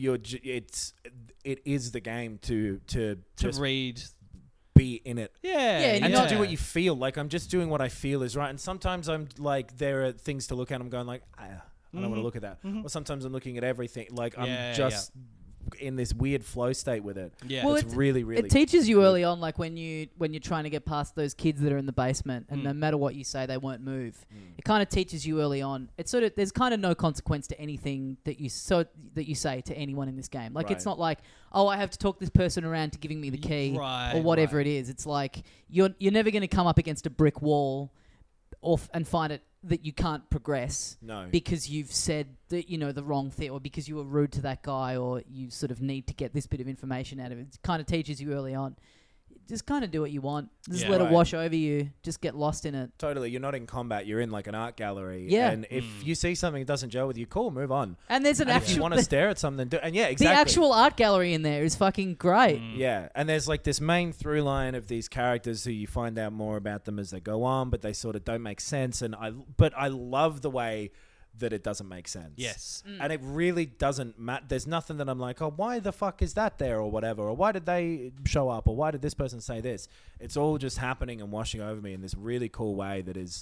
It is the game to To just read. be in it. Yeah. and And you're to do what you feel. Like, I'm just doing what I feel is right. And sometimes I'm like, there are things to look at. I'm going like, I don't want to look at that. Or sometimes I'm looking at everything. Like, Yeah, I'm just in this weird flow state with it. Yeah. Well, it's really, really... It teaches you early on, like when you're trying to get past those kids that are in the basement, and no matter what you say, they won't move. It kind of teaches you early on. It's sort of there's kind of no consequence to anything that you say to anyone in this game. Like it's Right. not like, oh, I have to talk this person around to giving me the key Right, or whatever right. it is. It's like you're never going to come up against a brick wall and find it that you can't progress. No. Because you've said that the wrong thing, or because you were rude to that guy, or you sort of need to get this bit of information out of it. It kind of teaches you early on. Just kind of do what you want. Just Yeah. let Right. it wash over you. Just get lost in it. Totally. You're not in combat. You're in like an art gallery. Yeah. And if you see something that doesn't gel with you, cool, move on. And there's an And if you actual want to stare at something, do. And yeah, exactly. the actual art gallery in there is fucking great. Yeah, and there's like this main through line of these characters who you find out more about them as they go on, but they sort of don't make sense. And I love the way that it doesn't make sense. Yes. And it really doesn't matter. There's nothing that I'm like, oh, why the fuck is that there or whatever, or why did they show up, or why did this person say this? It's all just happening and washing over me in this really cool way that is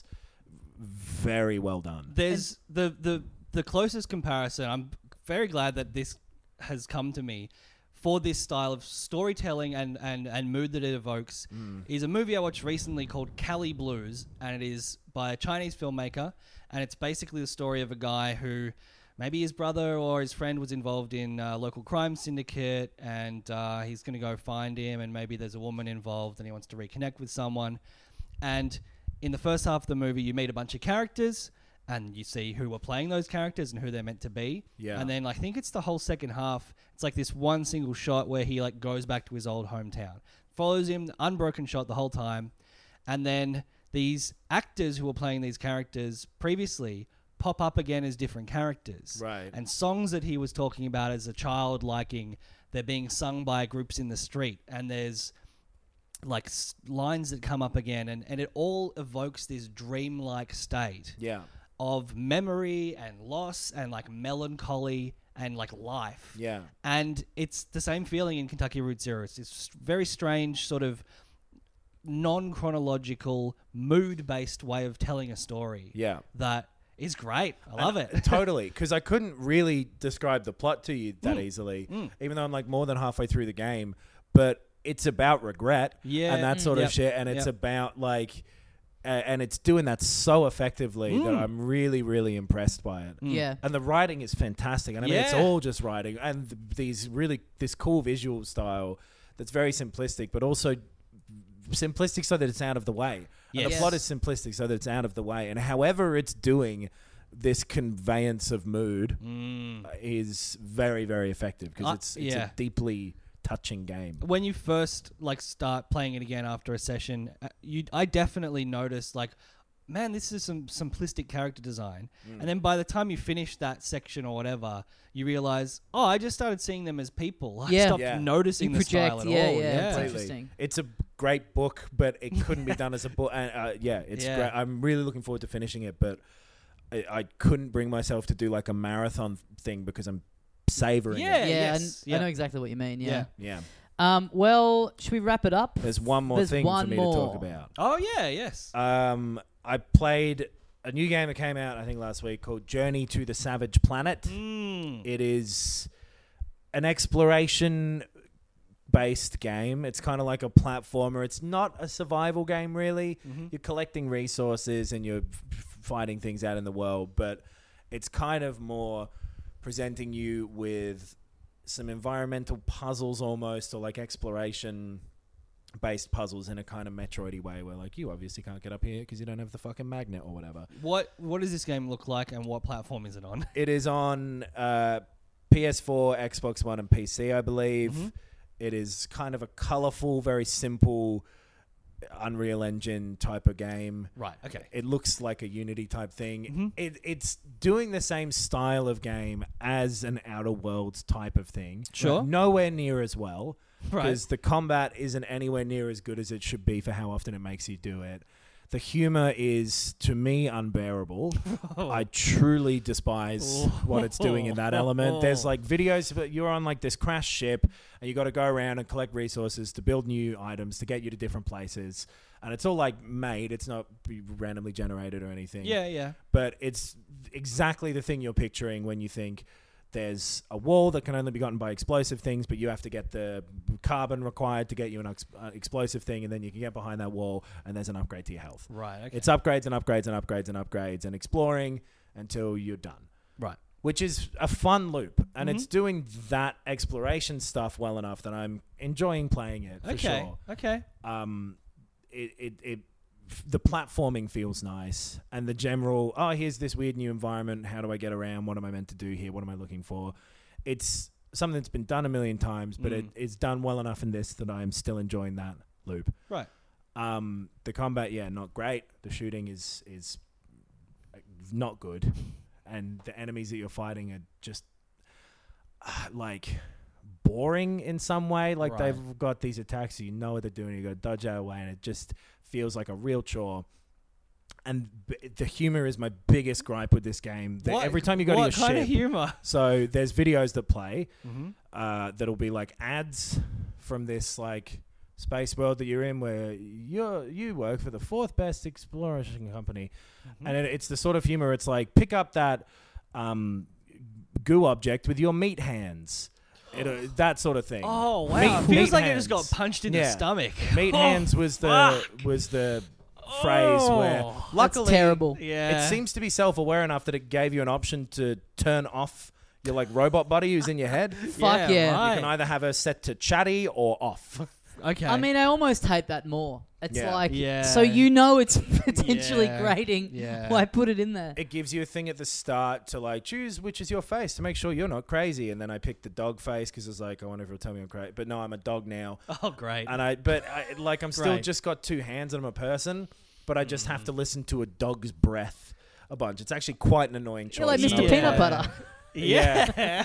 very well done. There's the closest comparison. I'm very glad that this has come to me for this style of storytelling and mood that it evokes is a movie I watched recently called Cali Blues, and it is by a Chinese filmmaker, and it's basically the story of a guy who maybe his brother or his friend was involved in a local crime syndicate, and he's going to go find him, and maybe there's a woman involved and he wants to reconnect with someone. And in the first half of the movie, you meet a bunch of characters, and you see who are playing those characters and who they're meant to be. Yeah. And then I think it's the whole second half. It's like this one single shot where he like goes back to his old hometown, follows him, unbroken shot the whole time, and then these actors who were playing these characters previously pop up again as different characters. Right. And songs that he was talking about as a child liking, they're being sung by groups in the street. And there's like lines that come up again. And it all evokes this dreamlike state Yeah. of memory and loss and like melancholy and like life. Yeah. And it's the same feeling in Kentucky Route Zero. It's this very strange sort of non-chronological, mood-based way of telling a story. Yeah. That is great. I love it. Totally, because I couldn't really describe the plot to you that easily, even though I'm like more than halfway through the game. But it's about regret and that sort of shit, and it's about like, and it's doing that so effectively that I'm really, really impressed by it. Yeah. And the writing is fantastic. And I mean, it's all just writing and this cool visual style that's very simplistic, but also simplistic so that it's out of the way. And the Yes. plot is simplistic so that it's out of the way. And however it's doing this conveyance of mood is very, very effective because it's a deeply touching game. When you first like start playing it again after a session, I definitely noticed like, man, this is some simplistic character design. And then by the time you finish that section or whatever, you realize, oh, I just started seeing them as people. I stopped noticing You the style project, at yeah, all. yeah, it's Completely. interesting. It's a great book, but it couldn't be done as a book. It's great. I'm really looking forward to finishing it, but I couldn't bring myself to do like a marathon thing because I'm savoring Yeah, it. I know exactly what you mean. Yeah. Yeah. Well, should we wrap it up? There's one more There's thing one for me more. to talk about. Oh, yeah, yes. I played a new game that came out, I think, last week called Journey to the Savage Planet. It is an exploration-based game. It's kind of like a platformer. It's not a survival game, really. You're collecting resources and you're fighting things out in the world, but it's kind of more presenting you with some environmental puzzles almost, or like exploration-based puzzles in a kind of Metroid-y way where like you obviously can't get up here because you don't have the fucking magnet or whatever. What does this game look like and what platform is it on? It is on PS4, Xbox One, and PC, I believe. It is kind of a colorful, very simple Unreal Engine type of game. Right, okay. It looks like a Unity type thing. It's doing the same style of game as an Outer Worlds type of thing. Sure. But nowhere near as well. Right. Because the combat isn't anywhere near as good as it should be for how often it makes you do it. The humor is, to me, unbearable. I truly despise what it's doing in that element. There's like videos, but you're on like this crashed ship and you got to go around and collect resources to build new items to get you to different places. And it's all like made. It's not randomly generated or anything. Yeah. But it's exactly the thing you're picturing when you think there's a wall that can only be gotten by explosive things, but you have to get the carbon required to get you an explosive thing, and then you can get behind that wall, and there's an upgrade to your health. Right, okay. It's upgrades and upgrades and upgrades and upgrades and exploring until you're done. Right. Which is a fun loop, and it's doing that exploration stuff well enough that I'm enjoying playing it, for sure. Okay. The platforming feels nice, and the general, here's this weird new environment. How do I get around? What am I meant to do here? What am I looking for? It's something that's been done a million times, but it's done well enough in this that I'm still enjoying that loop. Right. The combat, not great. The shooting is not good, and the enemies that you're fighting are just like boring in some way. Like Right. they've got these attacks, you know what they're doing. You got to dodge out of the way, and it just feels like a real chore. And the humor is my biggest gripe with this game. Every time you go to your ship, what kind of humor? so there's videos that play that'll be like ads from this like space world that you're in where you work for the 4th best exploration company. And it's the sort of humor, it's like pick up that goo object with your meat hands. That sort of thing. Oh, wow. It feels like it just got hands. punched in the stomach. Meat hands was the phrase where luckily That's terrible. Yeah. it seems to be self-aware enough that it gave you an option to turn off your like robot buddy who's in your head. Fuck yeah. right. You can either have her set to chatty or off. Okay. I mean, I almost hate that more. It's Yeah. like, Yeah. so you know it's potentially Yeah. grating. Yeah. Why put it in there? It gives you a thing at the start to like choose which is your face to make sure you're not crazy. And then I picked the dog face because it's like, I wonder if it'll tell me I'm crazy. But no, I'm a dog now. Oh, great. And I'm still Great. just got 2 hands and I'm a person. but I just have to listen to a dog's breath a bunch. It's actually quite an annoying choice. You're like Mr. Yeah. Peanut Butter. Yeah.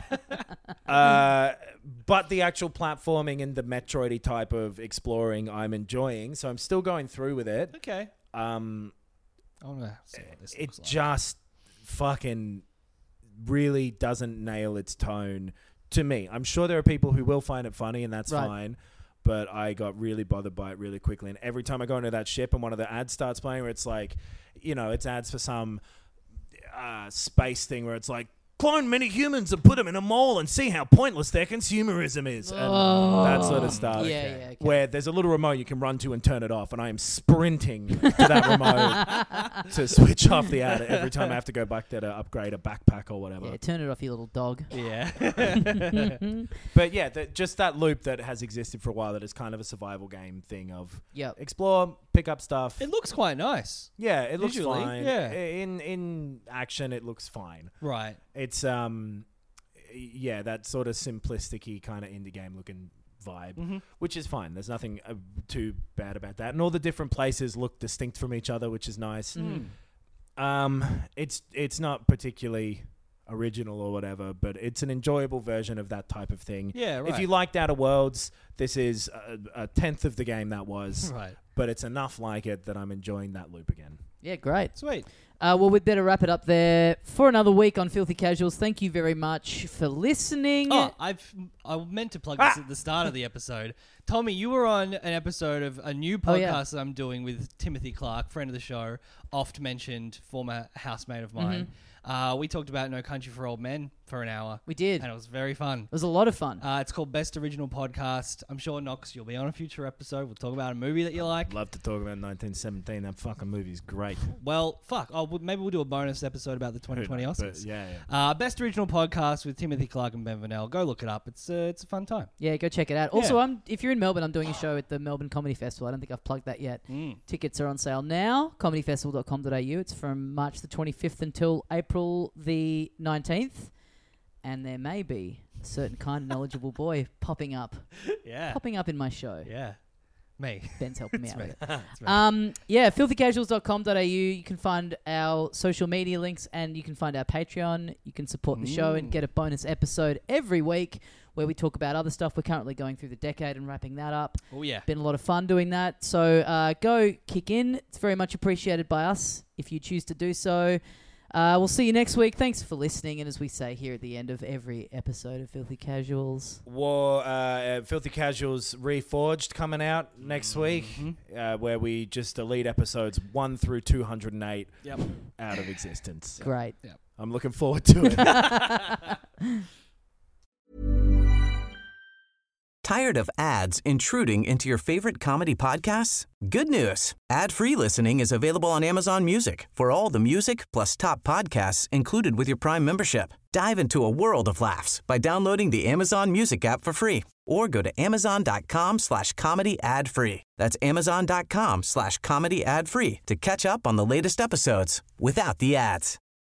But the actual platforming and the Metroid-y type of exploring I'm enjoying, so I'm still going through with it. Okay. I want to see what this It looks like. just fucking really doesn't nail its tone to me. I'm sure there are people who will find it funny, and that's Right. fine. But I got really bothered by it really quickly. And every time I go into that ship and one of the ads starts playing where it's like, it's ads for some space thing where it's like, clone many humans and put them in a mall and see how pointless their consumerism is. And that sort of stuff. Yeah, okay. Where there's a little remote you can run to and turn it off. And I am sprinting to that remote to switch off the ad every time I have to go back there to upgrade a backpack or whatever. Yeah, turn it off, you little dog. Yeah. But yeah, just that loop that has existed for a while that is kind of a survival game thing of Yep. explore, pick up stuff. It looks quite nice. Yeah, it looks Visually, fine. yeah. In action, it looks fine. Right. It's that sort of simplistic-y kind of indie game looking vibe, which is fine. There's nothing too bad about that. And all the different places look distinct from each other, which is nice. It's not particularly original or whatever, but it's an enjoyable version of that type of thing. Yeah, right. If you liked Outer Worlds, this is a tenth of the game that was. Right. But it's enough like it that I'm enjoying that loop again. Yeah, great. Sweet. Well, we'd better wrap it up there for another week on Filthy Casuals. Thank you very much for listening. Oh, I meant to plug this at the start of the episode. Tommy, you were on an episode of a new podcast that I'm doing with Timothy Clark, friend of the show, oft mentioned former housemate of mine. We talked about No Country for Old Men for an hour. We did. And it was very fun. It was a lot of fun. It's called Best Original Podcast. I'm sure, Knox, you'll be on a future episode. We'll talk about a movie that you like. Love to talk about 1917. That fucking movie's great. Well, fuck. Maybe we'll do a bonus episode about the 2020 Oscars. Yeah. Best Original Podcast with Timothy Clark and Ben Vernell. Go look it up. It's a fun time. Yeah, go check it out. Also, if you're in Melbourne, I'm doing a show at the Melbourne Comedy Festival. I don't think I've plugged that yet. Tickets are on sale now, comedyfestival.com.au. It's from March the 25th until April the 19th. And there may be a certain kind of knowledgeable boy popping up in my show. Yeah. Me. Ben's helping me out with it. That's right. filthycasuals.com.au. You can find our social media links and you can find our Patreon. You can support the show and get a bonus episode every week where we talk about other stuff. We're currently going through the decade and wrapping that up. Oh, yeah. Been a lot of fun doing that. So go kick in. It's very much appreciated by us if you choose to do so. We'll see you next week. Thanks for listening. And as we say here at the end of every episode of Filthy Casuals, Filthy Casuals Reforged coming out next week, where we just delete episodes 1 through 208 out of existence. great. Yep. I'm looking forward to it. Tired of ads intruding into your favorite comedy podcasts? Good news. Ad-free listening is available on Amazon Music for all the music plus top podcasts included with your Prime membership. Dive into a world of laughs by downloading the Amazon Music app for free or go to amazon.com/comedy ad-free. That's amazon.com/comedy ad-free to catch up on the latest episodes without the ads.